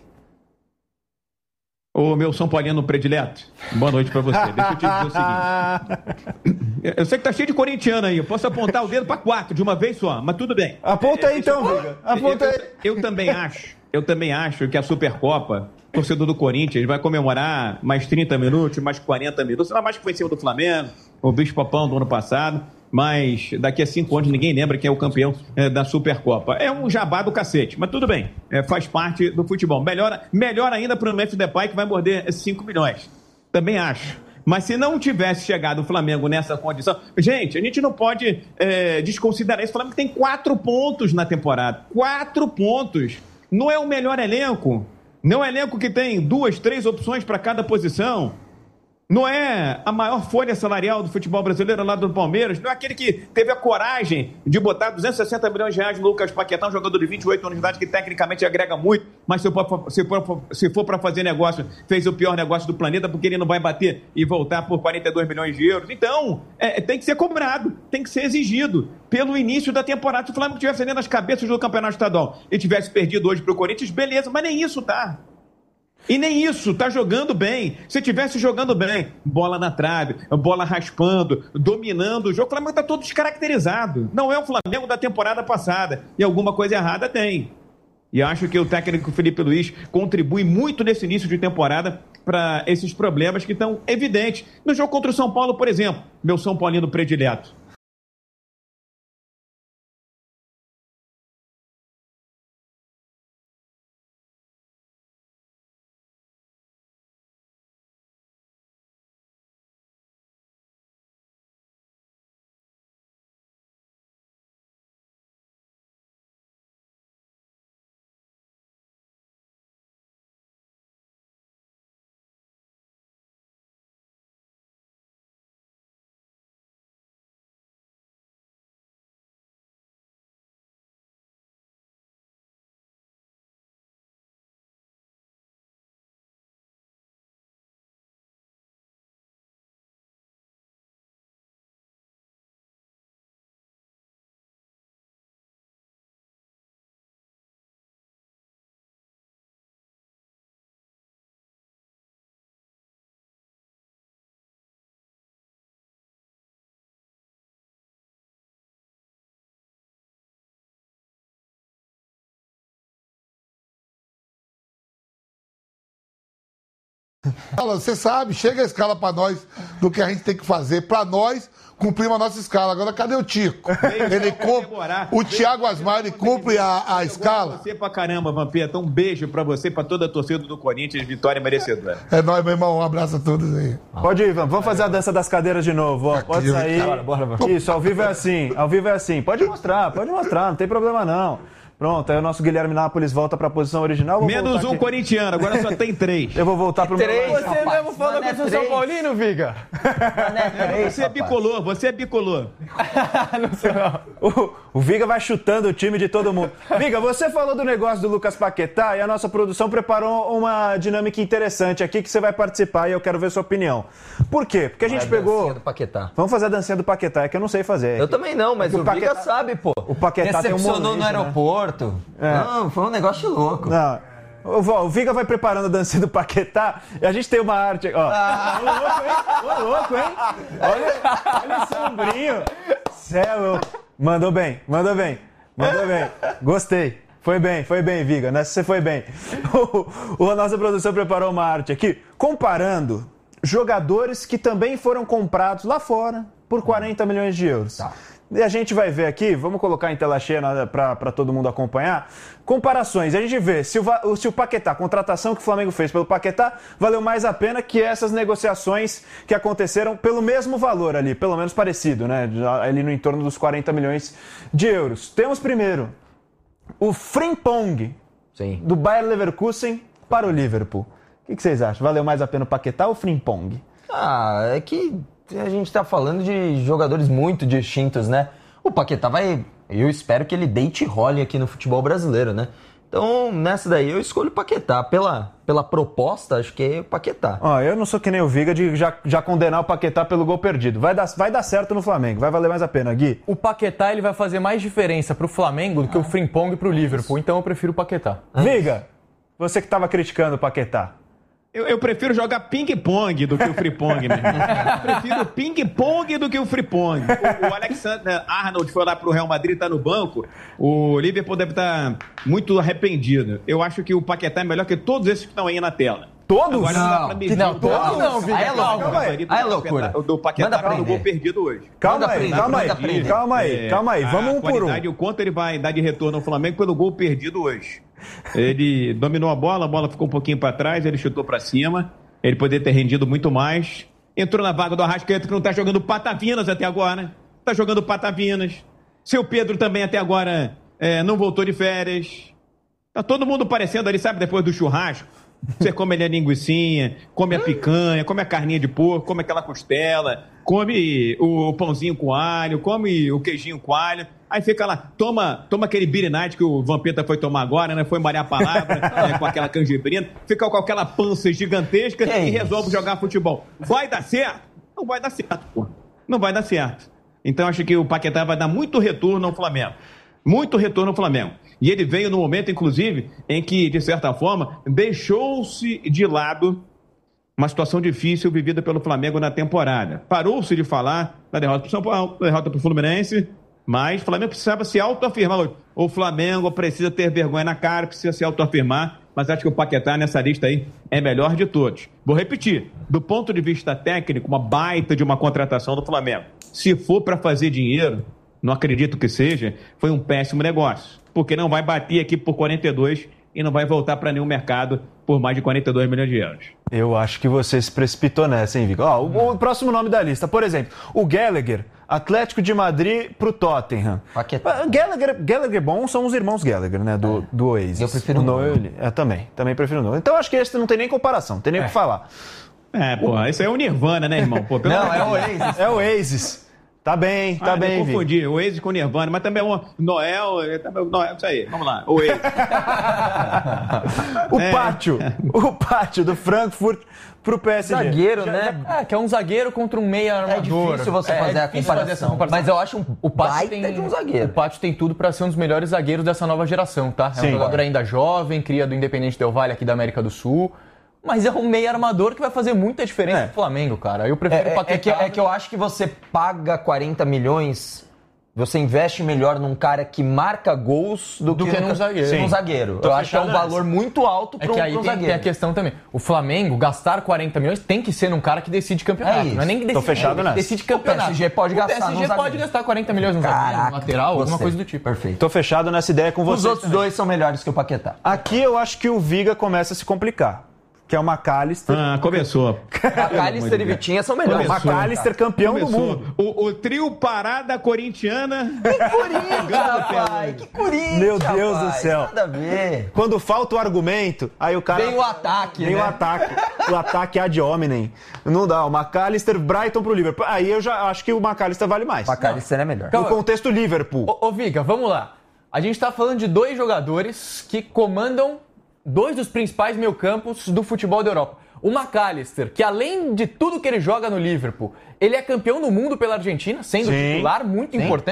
H: Ô, meu São Paulino predileto, boa noite pra você. Deixa eu te dizer o seguinte. Eu sei que tá cheio de corintiano aí, eu posso apontar o dedo pra quatro de uma vez só, mas tudo bem.
E: Aponta aí
H: é,
E: então,
H: eu,
E: Viga. Aponta
H: eu,
E: aí.
H: Eu, eu também acho, eu também acho que a Supercopa, o torcedor do Corinthians vai comemorar mais trinta minutos, mais quarenta minutos, sei lá, mais que foi em cima do Flamengo, o bicho papão do ano passado. Mas daqui a cinco anos ninguém lembra quem é o campeão é, da Supercopa. É um jabá do cacete, mas tudo bem, é, faz parte do futebol. Melhor, melhor ainda para o Memphis Depay, que vai morder cinco milhões. Também acho. Mas se não tivesse chegado o Flamengo nessa condição... Gente, a gente não pode é, desconsiderar isso. O Flamengo tem quatro pontos na temporada. Quatro pontos. Não é o melhor elenco. Não é um elenco que tem duas, três opções para cada posição. Não é a maior folha salarial do futebol brasileiro lá do Palmeiras. Não é aquele que teve a coragem de botar duzentos e sessenta milhões de reais no Lucas Paquetá, um jogador de vinte e oito anos de idade que tecnicamente agrega muito, mas se for, se for, se for para fazer negócio, fez o pior negócio do planeta, porque ele não vai bater e voltar por quarenta e dois milhões de euros. Então, é, tem que ser cobrado, tem que ser exigido pelo início da temporada. Se o Flamengo tivesse dentro das cabeças do Campeonato Estadual e tivesse perdido hoje para o Corinthians, beleza, mas nem isso tá. E nem isso, tá jogando bem. Se tivesse jogando bem, bola na trave, bola raspando, dominando o jogo, o Flamengo tá todo descaracterizado. Não é o Flamengo da temporada passada. E alguma coisa errada tem. E acho que o técnico Felipe Luiz contribui muito nesse início de temporada para esses problemas que estão evidentes. No jogo contra o São Paulo, por exemplo, meu São Paulino predileto.
C: Você sabe, chega a escala pra nós do que a gente tem que fazer, pra nós cumprir a nossa escala. Agora, cadê o Tico? Ele cumpre, o Thiago Asmar, ele cumpre a, a escala.
H: Você pra caramba, Vampeta. Um beijo pra você, pra toda a torcida do Corinthians, vitória merecedora.
C: É nóis, meu irmão. Um abraço a todos aí.
E: Pode ir, vamos fazer a dança das cadeiras de novo. Ó. Pode sair. Bora, bora, bora. Isso, ao vivo é assim. Ao vivo é assim. Pode mostrar, pode mostrar, não tem problema não. Pronto, aí o nosso Guilherme Nápoles volta para a posição original.
H: Menos um aqui. Corintiano, agora só tem três.
E: Eu vou voltar para o meu
G: lado. Você rapaz, mesmo falou que eu sou São Paulino, Viga?
H: É três, você é bicolor, você é bicolor.
E: Não sei não. O, o Viga vai chutando o time de todo mundo. Viga, você falou do negócio do Lucas Paquetá e a nossa produção preparou uma dinâmica interessante aqui que você vai participar e eu quero ver sua opinião. Por quê? Porque a gente
F: Vai,
E: pegou...
F: dancinha do Paquetá.
E: Vamos fazer a dancinha do Paquetá, é que eu não sei fazer.
F: Eu também não, mas é o, o Paquetá... Viga sabe, pô.
E: O Paquetá tem um
F: Decepcionou no aeroporto.
E: Né?
F: É. Não, foi um negócio louco.
E: Não. O Viga vai preparando a dancinha do Paquetá e a gente tem uma arte. Ó. Ah. Ô, louco, hein? Ô, louco, hein? Olha, olha o sombrinho. Céu. Mandou bem, mandou bem. Mandou bem. Gostei. Foi bem, foi bem, Viga. Nessa você foi bem. O, a nossa produção preparou uma arte aqui comparando jogadores que também foram comprados lá fora por quarenta milhões de euros. Tá. E a gente vai ver aqui, vamos colocar em tela cheia para todo mundo acompanhar, comparações. A gente vê se o, se o Paquetá, a contratação que o Flamengo fez pelo Paquetá, valeu mais a pena que essas negociações que aconteceram pelo mesmo valor ali, pelo menos parecido, né? Ali no entorno dos quarenta milhões de euros. Temos primeiro o Frimpong, Sim. do Bayer Leverkusen para o Liverpool. O que, que vocês acham? Valeu mais a pena o Paquetá ou o Frimpong?
F: Ah, é que a gente tá falando de jogadores muito distintos, né? O Paquetá vai... Eu espero que ele deite e role aqui no futebol brasileiro, né? Então, nessa daí, eu escolho o Paquetá. Pela, pela proposta, acho que é o Paquetá.
E: Ó, eu não sou que nem o Viga de já, já condenar o Paquetá pelo gol perdido. Vai dar, vai dar certo no Flamengo, vai valer mais a pena, Gui.
G: O Paquetá ele vai fazer mais diferença pro Flamengo do que o Frimpong pro Liverpool. Então, eu prefiro o Paquetá.
E: Viga, você que estava criticando o Paquetá.
H: Eu, eu prefiro jogar ping-pong do que o free-pong, meu irmão. Eu prefiro ping-pong do que o free-pong. O, o Alexander Arnold foi lá pro Real Madrid, tá no banco. O Liverpool deve estar muito arrependido. Eu acho que o Paquetá é melhor que todos esses que estão aí na tela.
E: Todos?
H: Agora não, não dá pra medir.
G: Não, todos não, Vitor.
F: Aí é loucura. Aí é loucura.
H: O do Paquetá tá no gol perdido hoje.
E: Calma aí, calma aí, calma aí, calma aí. Vamos um por um.
H: O quanto ele vai dar de retorno ao Flamengo pelo gol perdido hoje. Ele dominou a bola, a bola ficou um pouquinho para trás, ele chutou para cima. Ele poderia ter rendido muito mais. Entrou na vaga do Arrascaeta, que não tá jogando patavinas até agora, né? Tá jogando patavinas. Seu Pedro também até agora é, não voltou de férias. Tá todo mundo parecendo ali, sabe, depois do churrasco. Você come ali a linguicinha, come a picanha, come a carninha de porco, come aquela costela, come o pãozinho com alho, come o queijinho com alho. Aí fica lá, toma, toma aquele beer night que o Vampeta foi tomar agora, né? Foi marear a palavra, né, com aquela canjibrina. Fica com aquela pança gigantesca que e isso? resolve jogar futebol. Vai dar certo? Não vai dar certo, pô. Não vai dar certo. Então acho que o Paquetá vai dar muito retorno ao Flamengo. Muito retorno ao Flamengo. E ele veio no momento, inclusive, em que, de certa forma, deixou-se de lado uma situação difícil vivida pelo Flamengo na temporada. Parou-se de falar da derrota para o São Paulo, da derrota para o Fluminense, mas o Flamengo precisava se autoafirmar hoje. O Flamengo precisa ter vergonha na cara, precisa se autoafirmar, mas acho que o Paquetá nessa lista aí é melhor de todos. Vou repetir, do ponto de vista técnico, uma baita de uma contratação do Flamengo. Se for para fazer dinheiro, não acredito que seja, foi um péssimo negócio, porque não vai bater aqui por quarenta e dois e não vai voltar para nenhum mercado por mais de quarenta e dois milhões de euros.
E: Eu acho que você se precipitou nessa, hein, Vitor? Ó, o, o próximo nome da lista, por exemplo, o Gallagher, Atlético de Madrid pro Tottenham. Paquetá. Gallagher, Gallagher bom são os irmãos Gallagher, né, do, do Oasis.
F: Eu prefiro o Noel.
E: Eu também, também prefiro o Noel. Então acho que esse não tem nem comparação, não tem nem o é. que falar.
H: É, pô, o... isso aí é o Nirvana, né, irmão? Pô, pelo
F: não, é o Oasis.
E: É o Oasis. Tá bem, tá
H: ah,
E: bem,
H: eu confundi, o Oasis com o Nirvana, mas também o Noel, também, Noel, isso aí, vamos lá, o Oasis.
E: o é. pátio, o pátio do Frankfurt pro P S G.
F: Zagueiro, já, né?
G: Já, é, que é um zagueiro contra um meia armador. É
F: difícil você é, fazer, é a difícil fazer essa comparação. Mas eu acho um
G: o Pátio tem, de um zagueiro. O Pátio tem tudo pra ser um dos melhores zagueiros dessa nova geração, tá? É Sim, um jogador claro. ainda jovem, cria do Independente Del Valle aqui da América do Sul. Mas é um meia armador que vai fazer muita diferença é. pro Flamengo, cara. Eu prefiro
F: é,
G: o Paquetá.
F: É que, é que eu acho que você paga quarenta milhões, você investe melhor num cara que marca gols do,
G: do
F: que,
G: que num zagueiro.
F: Num zagueiro. Eu acho que é um valor muito alto para um zagueiro. É que aí tem,
G: tem a questão também. O Flamengo, gastar quarenta milhões, tem que ser num cara que decide campeonato. É não é nem que decide,
E: Tô fechado, né?
G: decide campeonato.
F: O P S G pode gastar
G: O P S G pode gastar quarenta milhões num
F: Caraca,
G: zagueiro, num lateral,
F: você.
G: alguma coisa do tipo.
F: Perfeito.
E: Tô fechado nessa ideia com vocês.
F: Os outros também. dois são melhores que o Paquetá.
E: Aqui eu acho que o Viga começa a se complicar. Que é o McAllister.
H: Ah, começou.
F: McAllister e Vitinha são melhores.
E: O McAllister campeão
H: começou.
E: do mundo.
H: O, o trio parada corintiana.
F: Que Corinthians, rapaz. Que Corinthians,
E: Meu Deus
F: rapaz.
E: do céu.
F: Nada a ver.
E: Quando falta o argumento, aí o cara...
F: Vem o ataque,
E: Vem
F: né?
E: o ataque. O ataque ad hominem. Não dá. O McAllister, Brighton pro Liverpool. Aí eu já acho que o McAllister vale mais.
F: O McAllister é melhor.
E: No contexto Liverpool.
G: Ô, ô Viga, vamos lá. A gente tá falando de dois jogadores que comandam dois dos principais meio-campos do futebol da Europa. O McAllister, que além de tudo que ele joga no Liverpool, ele é campeão do mundo pela Argentina, sendo
E: Sim.
G: titular, muito
E: Sim.
G: importante.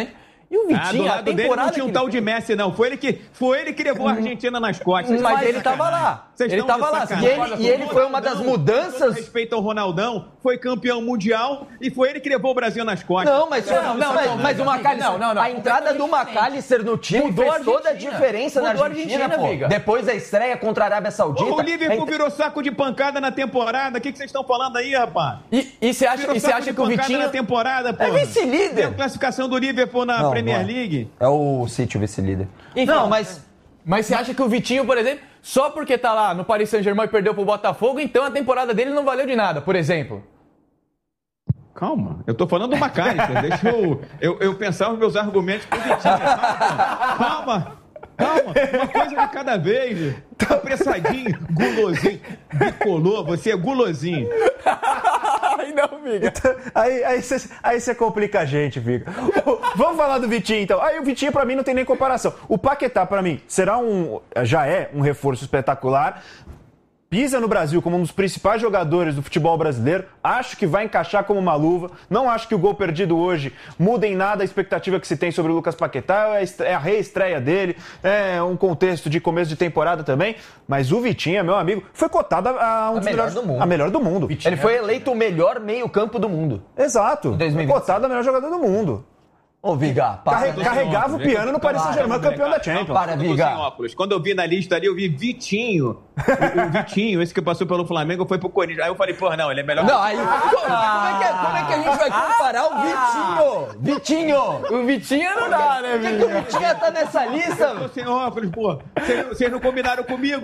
G: E o Vitinho,
H: ah, do lado
G: a
H: dele não tinha um
G: que
H: tal
G: ele...
H: de Messi, não. Foi ele que, foi ele que levou a Argentina nas costas.
G: Mas ele tava lá.
H: Vocês
G: ele tava lá.
F: E ele, e ele foi uma das mudanças...
H: Respeito ao Ronaldão, foi campeão mundial e foi ele que levou o Brasil nas costas.
F: Não, mas, não, não, mas,
G: não,
F: mas
G: não,
F: o McAllister,
G: não, não, não.
F: a entrada do McAllister no time
G: Mudou
F: fez
G: a
F: toda a
G: Argentina.
F: diferença na
G: Mudou a
F: Argentina,
G: Argentina,
F: pô.
G: Viga.
F: Depois da estreia contra a Arábia Saudita...
H: Pô, o Liverpool
F: Ent...
H: virou saco de pancada na temporada. O que, que vocês estão falando aí, rapaz?
G: E você acha, e você acha que o Vitinho...
H: na temporada, pô.
F: É vice-líder.
H: A classificação do Liverpool na
F: Não,
H: Premier
F: não é.
H: League.
F: É o City o vice-líder.
G: Então,
F: não, mas...
G: Mas você acha que o Vitinho, por exemplo, só porque tá lá no Paris Saint-Germain e perdeu pro Botafogo, então a temporada dele não valeu de nada, por exemplo?
H: Calma, eu tô falando do McAllister. Deixa eu, eu, eu pensar os meus argumentos pro Vitinho. Calma, calma, calma. Uma coisa de cada vez. Tá apressadinho, gulosinho. Bicolor, você é gulosinho.
G: Ai, não, Viga.
E: Aí, aí, cê, aí você complica a gente, Viga. Vamos falar do Vitinho, então. Aí o Vitinho, pra mim, não tem nem comparação. O Paquetá, pra mim, será um... Já é um reforço espetacular. Pisa no Brasil como um dos principais jogadores do futebol brasileiro. Acho que vai encaixar como uma luva. Não acho que o gol perdido hoje muda em nada a expectativa que se tem sobre o Lucas Paquetá. É a reestreia dele, é um contexto de começo de temporada também. Mas o Vitinho, meu amigo, foi cotado a um
F: a
E: dos
F: melhor
E: melhores
F: do mundo.
E: A melhor do mundo.
F: Ele foi eleito o melhor meio-campo do mundo.
E: Exato.
F: dois mil e vinte e cinco.
E: Cotado a melhor jogador do mundo.
F: Ô, Viga, para.
E: Carre- carregava o piano no Paris Saint-Germain, campeão da Champions.
F: Para, Viga.
H: Quando eu vi na lista ali, eu vi Vitinho. O, o Vitinho, esse que passou pelo Flamengo, foi pro Corinthians. Aí eu falei, porra, não, ele é melhor.
F: Não, aí, como, é que, é- como é que a gente vai comparar o Vitinho? Vitinho!
G: O Vitinho não dá, né,
F: Por que, que
G: Viga?
F: o Vitinho tá nessa lista?
H: Eu tô sem óculos, pô. Vocês- Vocês não combinaram comigo?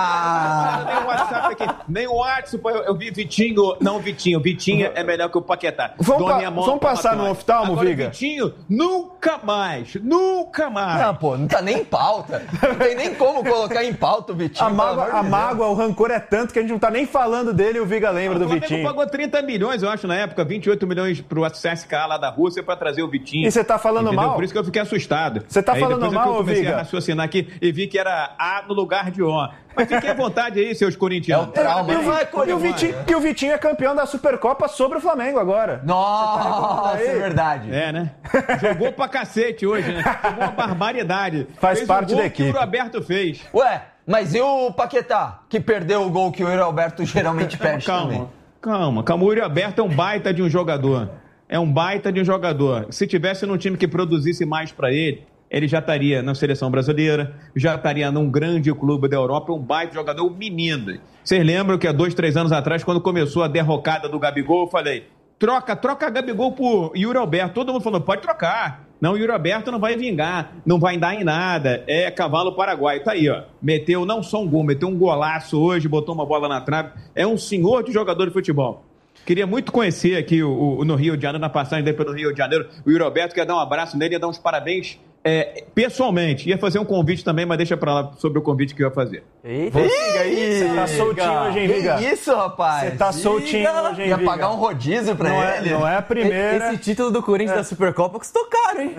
F: Ah!
H: Nem o WhatsApp aqui, nem o WhatsApp. Eu, eu vi Vitinho. Não, Vitinho. Vitinho é melhor que o Paquetá.
E: Vamos
H: Dou
E: pa-
H: a minha mão
E: vamos
H: pra
E: passar no
H: Paquetá.
E: oftalmo,
H: Agora,
E: Viga?
H: Vitinho, nunca mais. Nunca mais.
F: Não, pô, não tá nem em pauta. Não tem nem como colocar em pauta o Vitinho.
E: A mágoa,
F: pelo
E: a
F: amor de
E: mágoa, o rancor é tanto que a gente não tá nem falando dele e o Viga lembra do
H: O Flamengo
E: Vitinho.
H: pagou trinta milhões, eu acho, na época, vinte e oito milhões pro C S K A lá da Rússia pra trazer o Vitinho.
E: E você tá falando
H: Entendeu?
E: mal?
H: Por isso que eu fiquei assustado.
E: Você tá
H: Aí
E: falando
H: depois é que
E: mal,
H: eu comecei
E: Viga?
H: a raciocinar aqui e vi que era A no lugar de O. Mas fiquem à vontade aí, seus corintianos.
F: É o trauma,
E: E o,
F: né?
E: Vi- e o Vitinho, e o Vitinho é campeão da Supercopa sobre o Flamengo agora.
F: Nossa,
E: aí?
F: é verdade.
H: É, né? Jogou pra cacete hoje, né? Jogou uma barbaridade.
E: Faz
H: fez
E: parte
H: o gol
E: da equipe.
H: que o Roberto fez.
F: Ué, mas e o Paquetá, que perdeu o gol que o Yuri Alberto geralmente perde
H: calma,
F: também?
H: calma, calma. O Yuri Alberto é um baita de um jogador. É um baita de um jogador. Se tivesse num time que produzisse mais pra ele, ele já estaria na seleção brasileira, já estaria num grande clube da Europa, um baita jogador, um menino. Vocês lembram que há dois, três anos atrás, quando começou a derrocada do Gabigol, eu falei, troca, troca Gabigol por Yuri Alberto. Todo mundo falou, pode trocar. Não, o Yuri Alberto não vai vingar, não vai dar em nada. É cavalo paraguaio. Tá aí, ó. Meteu não só um gol, meteu um golaço hoje, botou uma bola na trave. É um senhor de jogador de futebol. Queria muito conhecer aqui o, o, no Rio de Janeiro, na passagem dele pelo Rio de Janeiro, o Yuri Alberto, quer dar um abraço nele, ia dar uns parabéns é, pessoalmente. Ia fazer um convite também, mas deixa pra lá sobre o convite que eu ia fazer.
G: Eita,
E: Você tá soltinho hoje, hein, Viga?
F: Que isso, rapaz?
E: Você tá soltinho hoje, hein,
F: Ia
E: Viga?
F: pagar um rodízio pra
E: Não é,
F: ele.
E: não é a primeira.
G: Esse título do Corinthians da Supercopa custou caro, hein?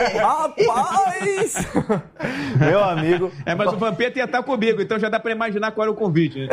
G: Rapaz!
E: Meu amigo.
H: É, mas o Vampeta ia estar comigo, então já dá pra imaginar qual era o convite. Né?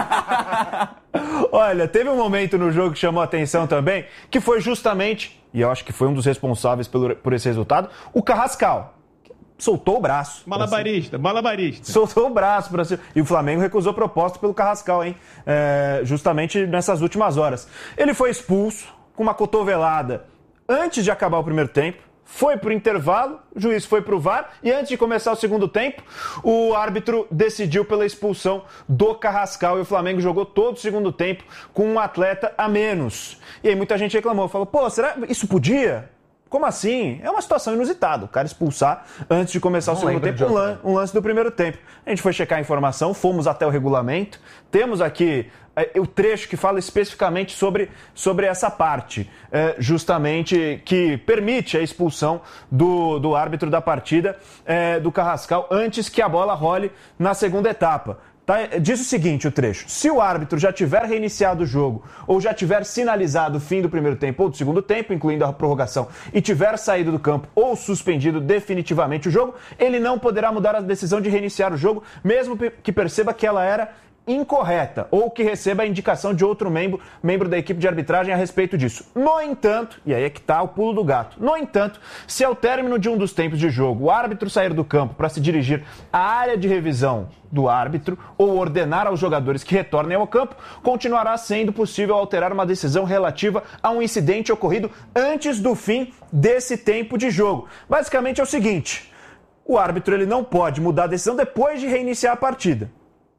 E: Olha, teve um momento no jogo que chamou a atenção também, que foi justamente, e eu acho que foi um dos responsáveis pelo, por esse resultado, o Carrascal. Soltou o braço.
H: Malabarista, malabarista.
E: Soltou o braço para cima. E o Flamengo recusou proposta pelo Carrascal, hein? É, justamente nessas últimas horas. Ele foi expulso com uma cotovelada antes de acabar o primeiro tempo. Foi pro intervalo, o juiz foi pro V A R e antes de começar o segundo tempo, o árbitro decidiu pela expulsão do Carrascal e o Flamengo jogou todo o segundo tempo com um atleta a menos. E aí muita gente reclamou, falou, pô, será isso podia? Como assim? É uma situação inusitada, o cara expulsar antes de começar o
F: Não
E: segundo
F: lembro
E: tempo,
F: de
E: um,
F: outra.
E: lan- um lance do primeiro tempo. A gente foi checar a informação, fomos até o regulamento, temos aqui é, o trecho que fala especificamente sobre, sobre essa parte, é, justamente que permite a expulsão do, do árbitro da partida, é, do Carrascal, antes que a bola role na segunda etapa. Tá? Diz o seguinte, o trecho, se o árbitro já tiver reiniciado o jogo ou já tiver sinalizado o fim do primeiro tempo ou do segundo tempo, incluindo a prorrogação, e tiver saído do campo ou suspendido definitivamente o jogo, ele não poderá mudar a decisão de reiniciar o jogo, mesmo que perceba que ela era incorreta ou que receba a indicação de outro membro, membro da equipe de arbitragem a respeito disso. No entanto, e aí é que está o pulo do gato, no entanto, se ao término de um dos tempos de jogo o árbitro sair do campo para se dirigir à área de revisão do árbitro ou ordenar aos jogadores que retornem ao campo, continuará sendo possível alterar uma decisão relativa a um incidente ocorrido antes do fim desse tempo de jogo. Basicamente é o seguinte, o árbitro ele não pode mudar a decisão depois de reiniciar a partida.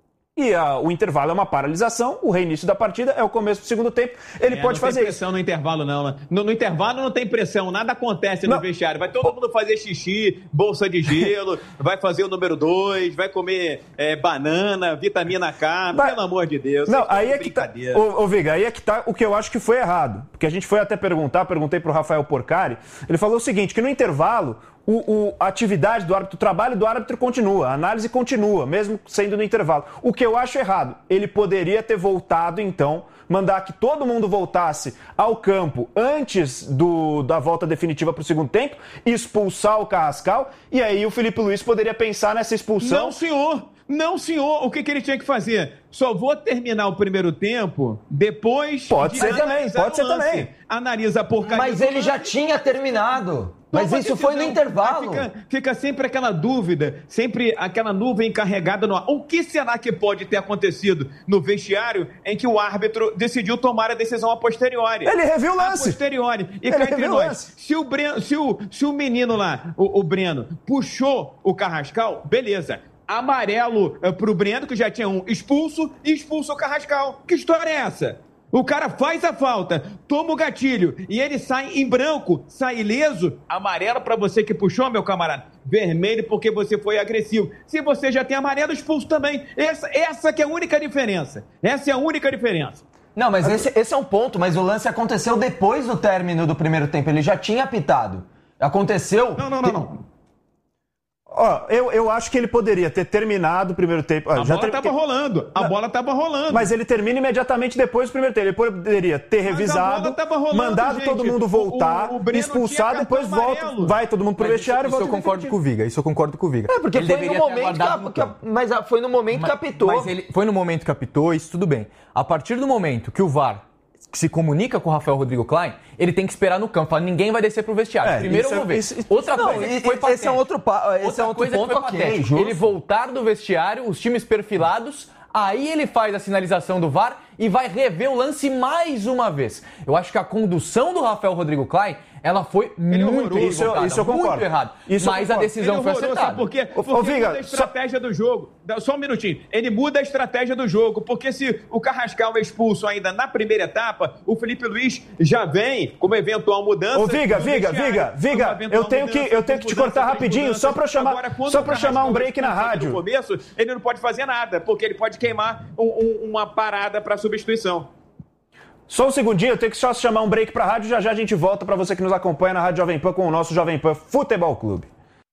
E: E a, o intervalo é uma paralisação, o reinício da partida é o começo do segundo tempo, ele é, pode
H: não
E: fazer
H: tem pressão
E: isso.
H: No intervalo não, né? no, no intervalo não tem pressão, nada acontece no não. vestiário, vai todo mundo fazer xixi, bolsa de gelo, vai fazer o número dois, vai comer é, banana, vitamina K, vai... pelo amor de Deus.
E: Não, aí é que tá, ô, ô Viga, aí é que tá o que eu acho que foi errado, porque a gente foi até perguntar, perguntei pro Rafael Porcari, ele falou o seguinte, que no intervalo O, o, a atividade do árbitro, o trabalho do árbitro continua, a análise continua, mesmo sendo no intervalo. O que eu acho errado, ele poderia ter voltado, então, mandar que todo mundo voltasse ao campo antes do, da volta definitiva para o segundo tempo, expulsar o Carrascal, e aí o Felipe Luiz poderia pensar nessa expulsão.
H: Não, senhor! Não, senhor! O que, que ele tinha que fazer? Só vou terminar o primeiro tempo depois...
E: Pode ser também, pode ser também.
H: Analisa a porcaria...
F: Mas ele já tinha terminado. Mas isso decisão, foi no intervalo.
H: Fica, fica sempre aquela dúvida, sempre aquela nuvem carregada no ar. O que será que pode ter acontecido no vestiário em que o árbitro decidiu tomar a decisão a posteriori?
E: Ele reviu o lance.
H: A posteriori. E cá entre nós, se o, Breno, se, o, se o menino lá, o, o Breno, puxou o Carrascal, beleza. Amarelo uh, pro Breno, que já tinha um expulso, e expulsa o Carrascal. Que história é essa? O cara faz a falta, toma o gatilho e ele sai em branco, sai ileso. Amarelo para você que puxou, meu camarada. Vermelho porque você foi agressivo. Se você já tem amarelo, expulso também. Essa, essa que é a única diferença. Essa é a única diferença.
F: Não, mas esse, esse é um ponto. Mas o lance aconteceu depois do término do primeiro tempo. Ele já tinha apitado. Aconteceu...
H: Não, não, não, não.
E: Ó, eu, eu acho que ele poderia ter terminado o primeiro tempo.
H: A
E: já
H: bola estava ter... rolando, a bola estava rolando.
E: Mas ele termina imediatamente depois do primeiro tempo. Ele poderia ter revisado, rolando, mandado gente. todo mundo voltar, o, o, o expulsado, depois volta, vai todo mundo pro mas vestiário
G: isso,
E: e volta.
G: Isso eu concordo com o Viga, isso eu concordo com o Viga.
F: É, porque ele foi no momento que, que, mas foi no momento
G: mas,
F: que apitou.
G: Mas ele foi no momento que apitou, isso tudo bem. A partir do momento que o V A R que se comunica com o Rafael Rodrigo Klein, ele tem que esperar no campo. Fala, ninguém vai descer pro vestiário. É, Primeiro eu vou ver. Isso, Outra
F: não,
G: coisa
F: e,
G: que foi patente.
F: Esse é outro, pa, esse
G: Outra
F: é outro
G: coisa
F: ponto,
G: que foi
F: ok,
G: justo. Ele voltar do vestiário, os times perfilados, aí ele faz a sinalização do V A R e vai rever o lance mais uma vez. Eu acho que a condução do Rafael Rodrigo Klein, ela foi ele muito equivocada,
E: isso eu concordo.
G: muito errado.
E: Isso
G: mas a decisão
H: ele
G: foi acertada.
H: Sabe por quê? Porque Ô, Viga, muda a estratégia só... do jogo. Só um minutinho. Ele muda a estratégia do jogo, porque se o Carrascal é expulso ainda na primeira etapa, o Felipe Luiz já vem com uma eventual mudança.
E: Ô, Viga, Viga, Viga, Viga, eu tenho que, eu tenho que te cortar rapidinho, só para chamar, Agora, só para chamar um break na rádio.
H: No começo, ele não pode fazer nada, porque ele pode queimar um, um, uma parada para substituição.
E: Só um segundinho, eu tenho que só chamar um break pra rádio, já já a gente volta para você que nos acompanha na Rádio Jovem Pan com o nosso Jovem Pan Futebol Clube.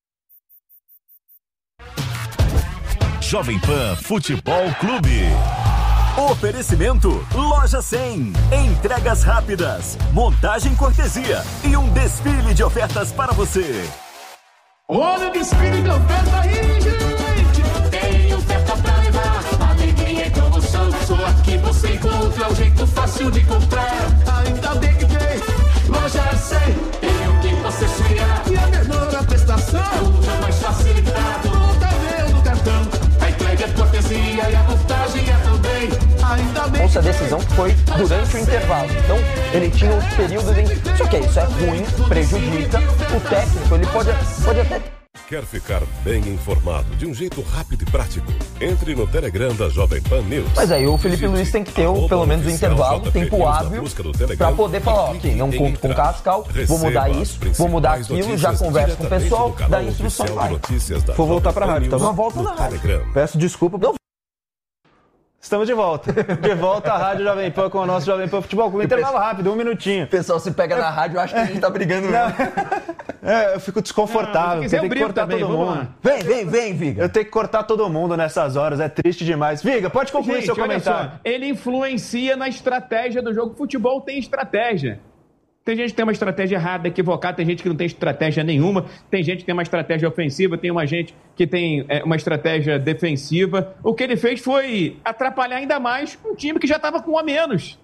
D: Jovem Pan Futebol Clube. Oferecimento Loja cem. Entregas rápidas, montagem cortesia e um desfile de ofertas para você.
I: Olha o desfile de oferta aí, gente! Tem oferta pra levar, alegria e promoção. Só aqui você encontra o jeito fácil de comprar. Ainda bem que tem Loja cem. Tem o que você sonhar e a menor prestação. Tudo mais facilitado. Tá vendo o cartão? A entrega é cortesia e a montagem é também. Ainda bem
F: Essa decisão foi durante o intervalo. Então, ele tinha um período de... Só que isso é ruim, prejudica o técnico. Ele pode, pode até...
J: Quer ficar bem informado de um jeito rápido e prático? Entre no Telegram da Jovem Pan News.
F: Mas aí o Felipe Luiz tem que ter o, pelo menos o intervalo, tempo hábil, para poder falar, ok, não conto com o Carrascal, vou mudar isso, vou mudar aquilo, já converso com o pessoal, dá instrução, vai.
E: Vou voltar para a rádio, tá bom?
F: Não volta na rádio.
E: Peço desculpa. Não. Estamos de volta. De volta à Rádio Jovem Pan com o nosso Jovem Pan Futebol Clube. Intervalo rápido, um minutinho.
F: O pessoal se pega na rádio, acho que a gente tá brigando mesmo.
E: É, eu fico desconfortável. Eu tenho que cortar
H: também,
E: todo mundo.
F: Vem, vem, vem, Viga.
E: Eu tenho que cortar todo mundo nessas horas, é triste demais. Viga, pode concluir
H: gente,
E: seu comentário.
H: Só, ele influencia na estratégia do jogo. Futebol tem estratégia. Tem gente que tem uma estratégia errada, equivocada, tem gente que não tem estratégia nenhuma, tem gente que tem uma estratégia ofensiva, tem uma gente que tem é, uma estratégia defensiva. O que ele fez foi atrapalhar ainda mais um time que já estava com um a menos.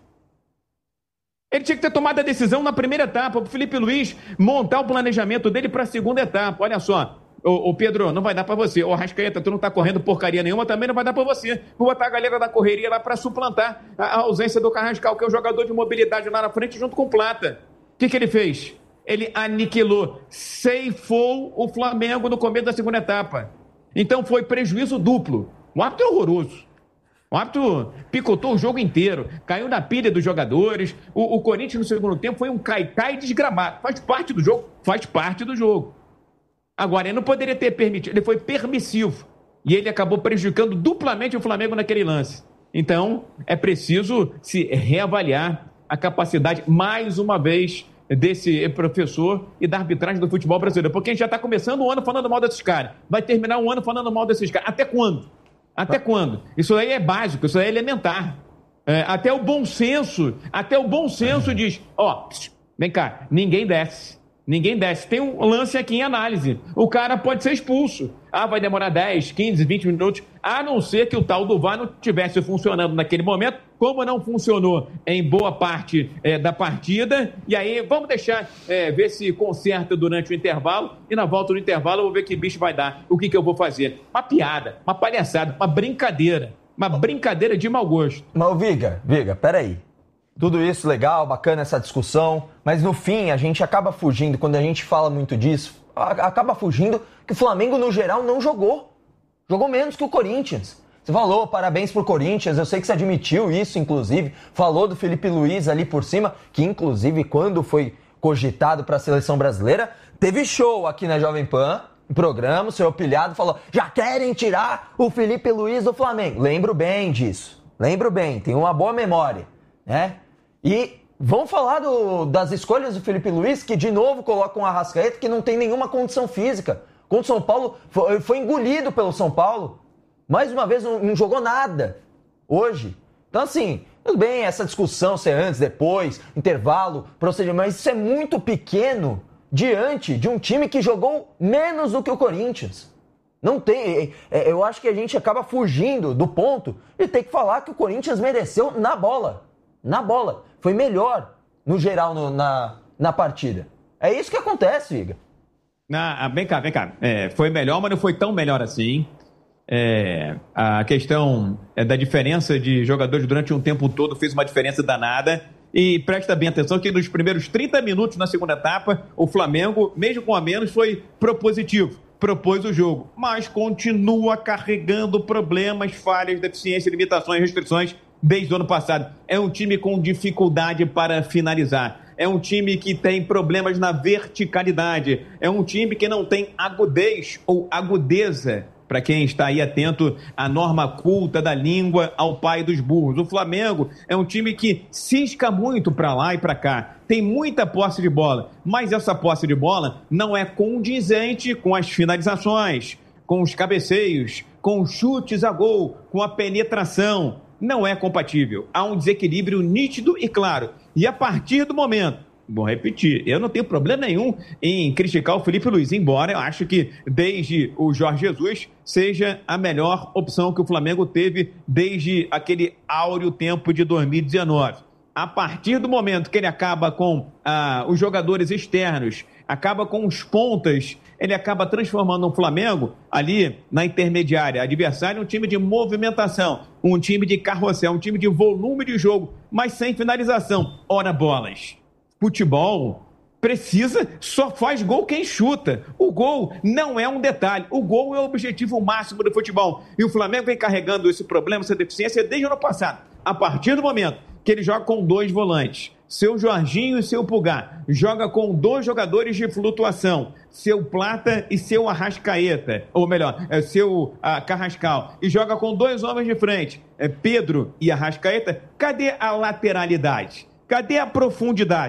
H: Ele tinha que ter tomado a decisão na primeira etapa, para o Felipe Luiz montar o planejamento dele para a segunda etapa. Olha só, ô, ô Pedro, não vai dar para você. Ô Arrascaeta, tu não tá correndo porcaria nenhuma, também não vai dar para você. Vou botar a galera da correria lá para suplantar a, a ausência do Carrascal, que é o jogador de mobilidade lá na frente, junto com o Plata. O que, que ele fez? Ele aniquilou, ceifou o Flamengo no começo da segunda etapa. Então foi prejuízo duplo. O árbitro é horroroso. O árbitro picotou o jogo inteiro, caiu na pilha dos jogadores. O, o Corinthians no segundo tempo foi um cai-cai desgramado. Faz parte do jogo? Faz parte do jogo. Agora, ele não poderia ter permitido, ele foi permissivo. E ele acabou prejudicando duplamente o Flamengo naquele lance. Então, é preciso se reavaliar a capacidade, mais uma vez, desse professor e da arbitragem do futebol brasileiro. Porque a gente já está começando o ano falando mal desses caras. Vai terminar o ano falando mal desses caras. Até quando? Até quando? Isso aí é básico, isso aí é elementar. É, até o bom senso, até o bom senso diz, ó, vem cá, ninguém desce. Ninguém desce. Tem um lance aqui em análise. O cara pode ser expulso. Ah, vai demorar dez, quinze, vinte minutos, a não ser que o tal do V A R não estivesse funcionando naquele momento, como não funcionou em boa parte é, da partida. E aí, vamos deixar é, ver se conserta durante o intervalo. E na volta do intervalo, eu vou ver que bicho vai dar. O que, que eu vou fazer? Uma piada, uma palhaçada, uma brincadeira. Uma brincadeira de mau gosto.
F: Mas, Viga, Viga, peraí. Tudo isso legal, bacana essa discussão, mas no fim a gente acaba fugindo, quando a gente fala muito disso, acaba fugindo que o Flamengo no geral não jogou. Jogou menos que o Corinthians. Você falou, parabéns pro Corinthians, eu sei que você admitiu isso, inclusive, falou do Felipe Luiz ali por cima, que inclusive quando foi cogitado para a seleção brasileira, teve show aqui na Jovem Pan, no programa, o senhor Pilhado falou, já querem tirar o Felipe Luiz do Flamengo. Lembro bem disso, lembro bem, tenho uma boa memória, né? E vamos falar do, das escolhas do Felipe Luiz, que de novo colocam o Arrascaeta, que não tem nenhuma condição física. Contra o São Paulo, foi, foi engolido pelo São Paulo. Mais uma vez, não, não jogou nada hoje. Então, assim, tudo bem essa discussão, se é antes, depois, intervalo, procedimento, mas isso é muito pequeno diante de um time que jogou menos do que o Corinthians. Não tem, eu acho que a gente acaba fugindo do ponto de ter que falar que o Corinthians mereceu na bola. Na bola. Foi melhor, no geral, no, na, na partida. É isso que acontece, Iga.
H: Ah, vem cá, vem cá. É, foi melhor, mas não foi tão melhor assim. É, a questão é da diferença de jogadores durante um tempo todo fez uma diferença danada. E presta bem atenção que nos primeiros trinta minutos na segunda etapa, o Flamengo, mesmo com a menos, foi propositivo. Propôs o jogo, mas continua carregando problemas, falhas, deficiências, limitações, restrições desde o ano passado. É um time com dificuldade para finalizar. É um time que tem problemas na verticalidade. É um time que não tem agudez ou agudeza, para quem está aí atento à norma culta da língua, ao pai dos burros. O Flamengo é um time que cisca muito para lá e para cá. Tem muita posse de bola, mas essa posse de bola não é condizente com as finalizações, com os cabeceios, com os chutes a gol, com a penetração. Não é compatível. Há um desequilíbrio nítido e claro. E a partir do momento, vou repetir, eu não tenho problema nenhum em criticar o Felipe Luiz, embora eu acho que desde o Jorge Jesus seja a melhor opção que o Flamengo teve desde aquele áureo tempo de dois mil e dezenove. A partir do momento que ele acaba com ah, os jogadores externos, acaba com os pontas, ele acaba transformando o Flamengo ali na intermediária adversária, um time de movimentação, um time de carrossel, um time de volume de jogo, mas sem finalização. Ora bolas. Futebol precisa, só faz gol quem chuta. O gol não é um detalhe, o gol é o objetivo máximo do futebol. E o Flamengo vem carregando esse problema, essa deficiência desde o ano passado. A partir do momento que ele joga com dois volantes, seu Jorginho e seu Pulgar, joga com dois jogadores de flutuação, seu Plata e seu Arrascaeta, ou melhor, é seu ah, Carrascal, e joga com dois homens de frente, é Pedro e Arrascaeta. Cadê a lateralidade? Cadê a profundidade?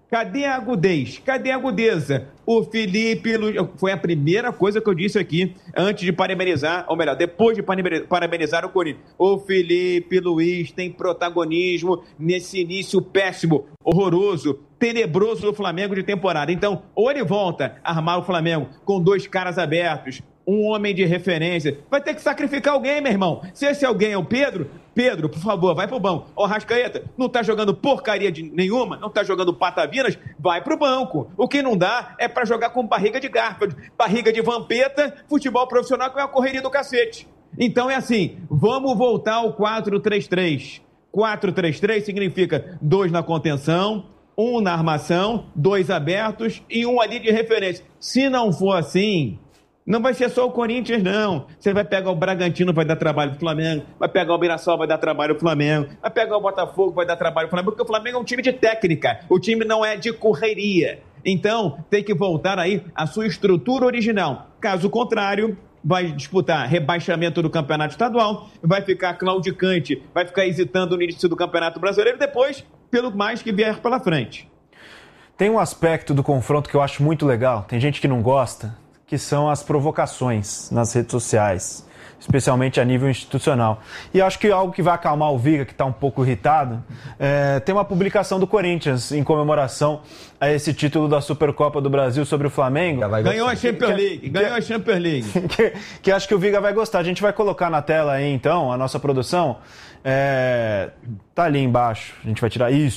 H: Cadê a agudez? Cadê a agudeza? O Felipe Luiz... Foi a primeira coisa que eu disse aqui antes de parabenizar, ou melhor, depois de parabenizar o Corinthians. O Felipe Luiz tem protagonismo nesse início péssimo, horroroso, tenebroso do Flamengo de temporada. Então, ou ele volta a armar o Flamengo com dois caras abertos, um homem de referência, vai ter que sacrificar alguém, meu irmão. Se esse alguém é o Pedro, Pedro, por favor, vai pro banco. Ó, Arrascaeta, não tá jogando porcaria de nenhuma, não tá jogando patavinas, vai pro banco. O que não dá é pra jogar com barriga de garfo, barriga de vampeta, futebol profissional que é uma correria do cacete. Então é assim, vamos voltar ao quatro três três. quatro três três significa dois na contenção, um na armação, dois abertos e um ali de referência. Se não for assim... Não vai ser só o Corinthians, não. Você vai pegar o Bragantino, vai dar trabalho pro Flamengo. Vai pegar o Mirassol, vai dar trabalho pro Flamengo. Vai pegar o Botafogo, vai dar trabalho pro Flamengo. Porque o Flamengo é um time de técnica. O time não é de correria. Então, tem que voltar aí à sua estrutura original. Caso contrário, vai disputar rebaixamento do Campeonato Estadual, vai ficar claudicante, vai ficar hesitando no início do Campeonato Brasileiro e depois, pelo mais que vier pela frente.
E: Tem um aspecto do confronto que eu acho muito legal. Tem gente que não gosta, que são as provocações nas redes sociais, especialmente a nível institucional. E acho que algo que vai acalmar o Viga, que está um pouco irritado, é, tem uma publicação do Corinthians em comemoração a esse título da Supercopa do Brasil sobre o Flamengo.
H: Ganhou a Champions League, ganhou a Champions League.
E: Que, que acho que o Viga vai gostar. A gente vai colocar na tela aí, então, a nossa produção. É, tá ali embaixo, a gente vai tirar isso.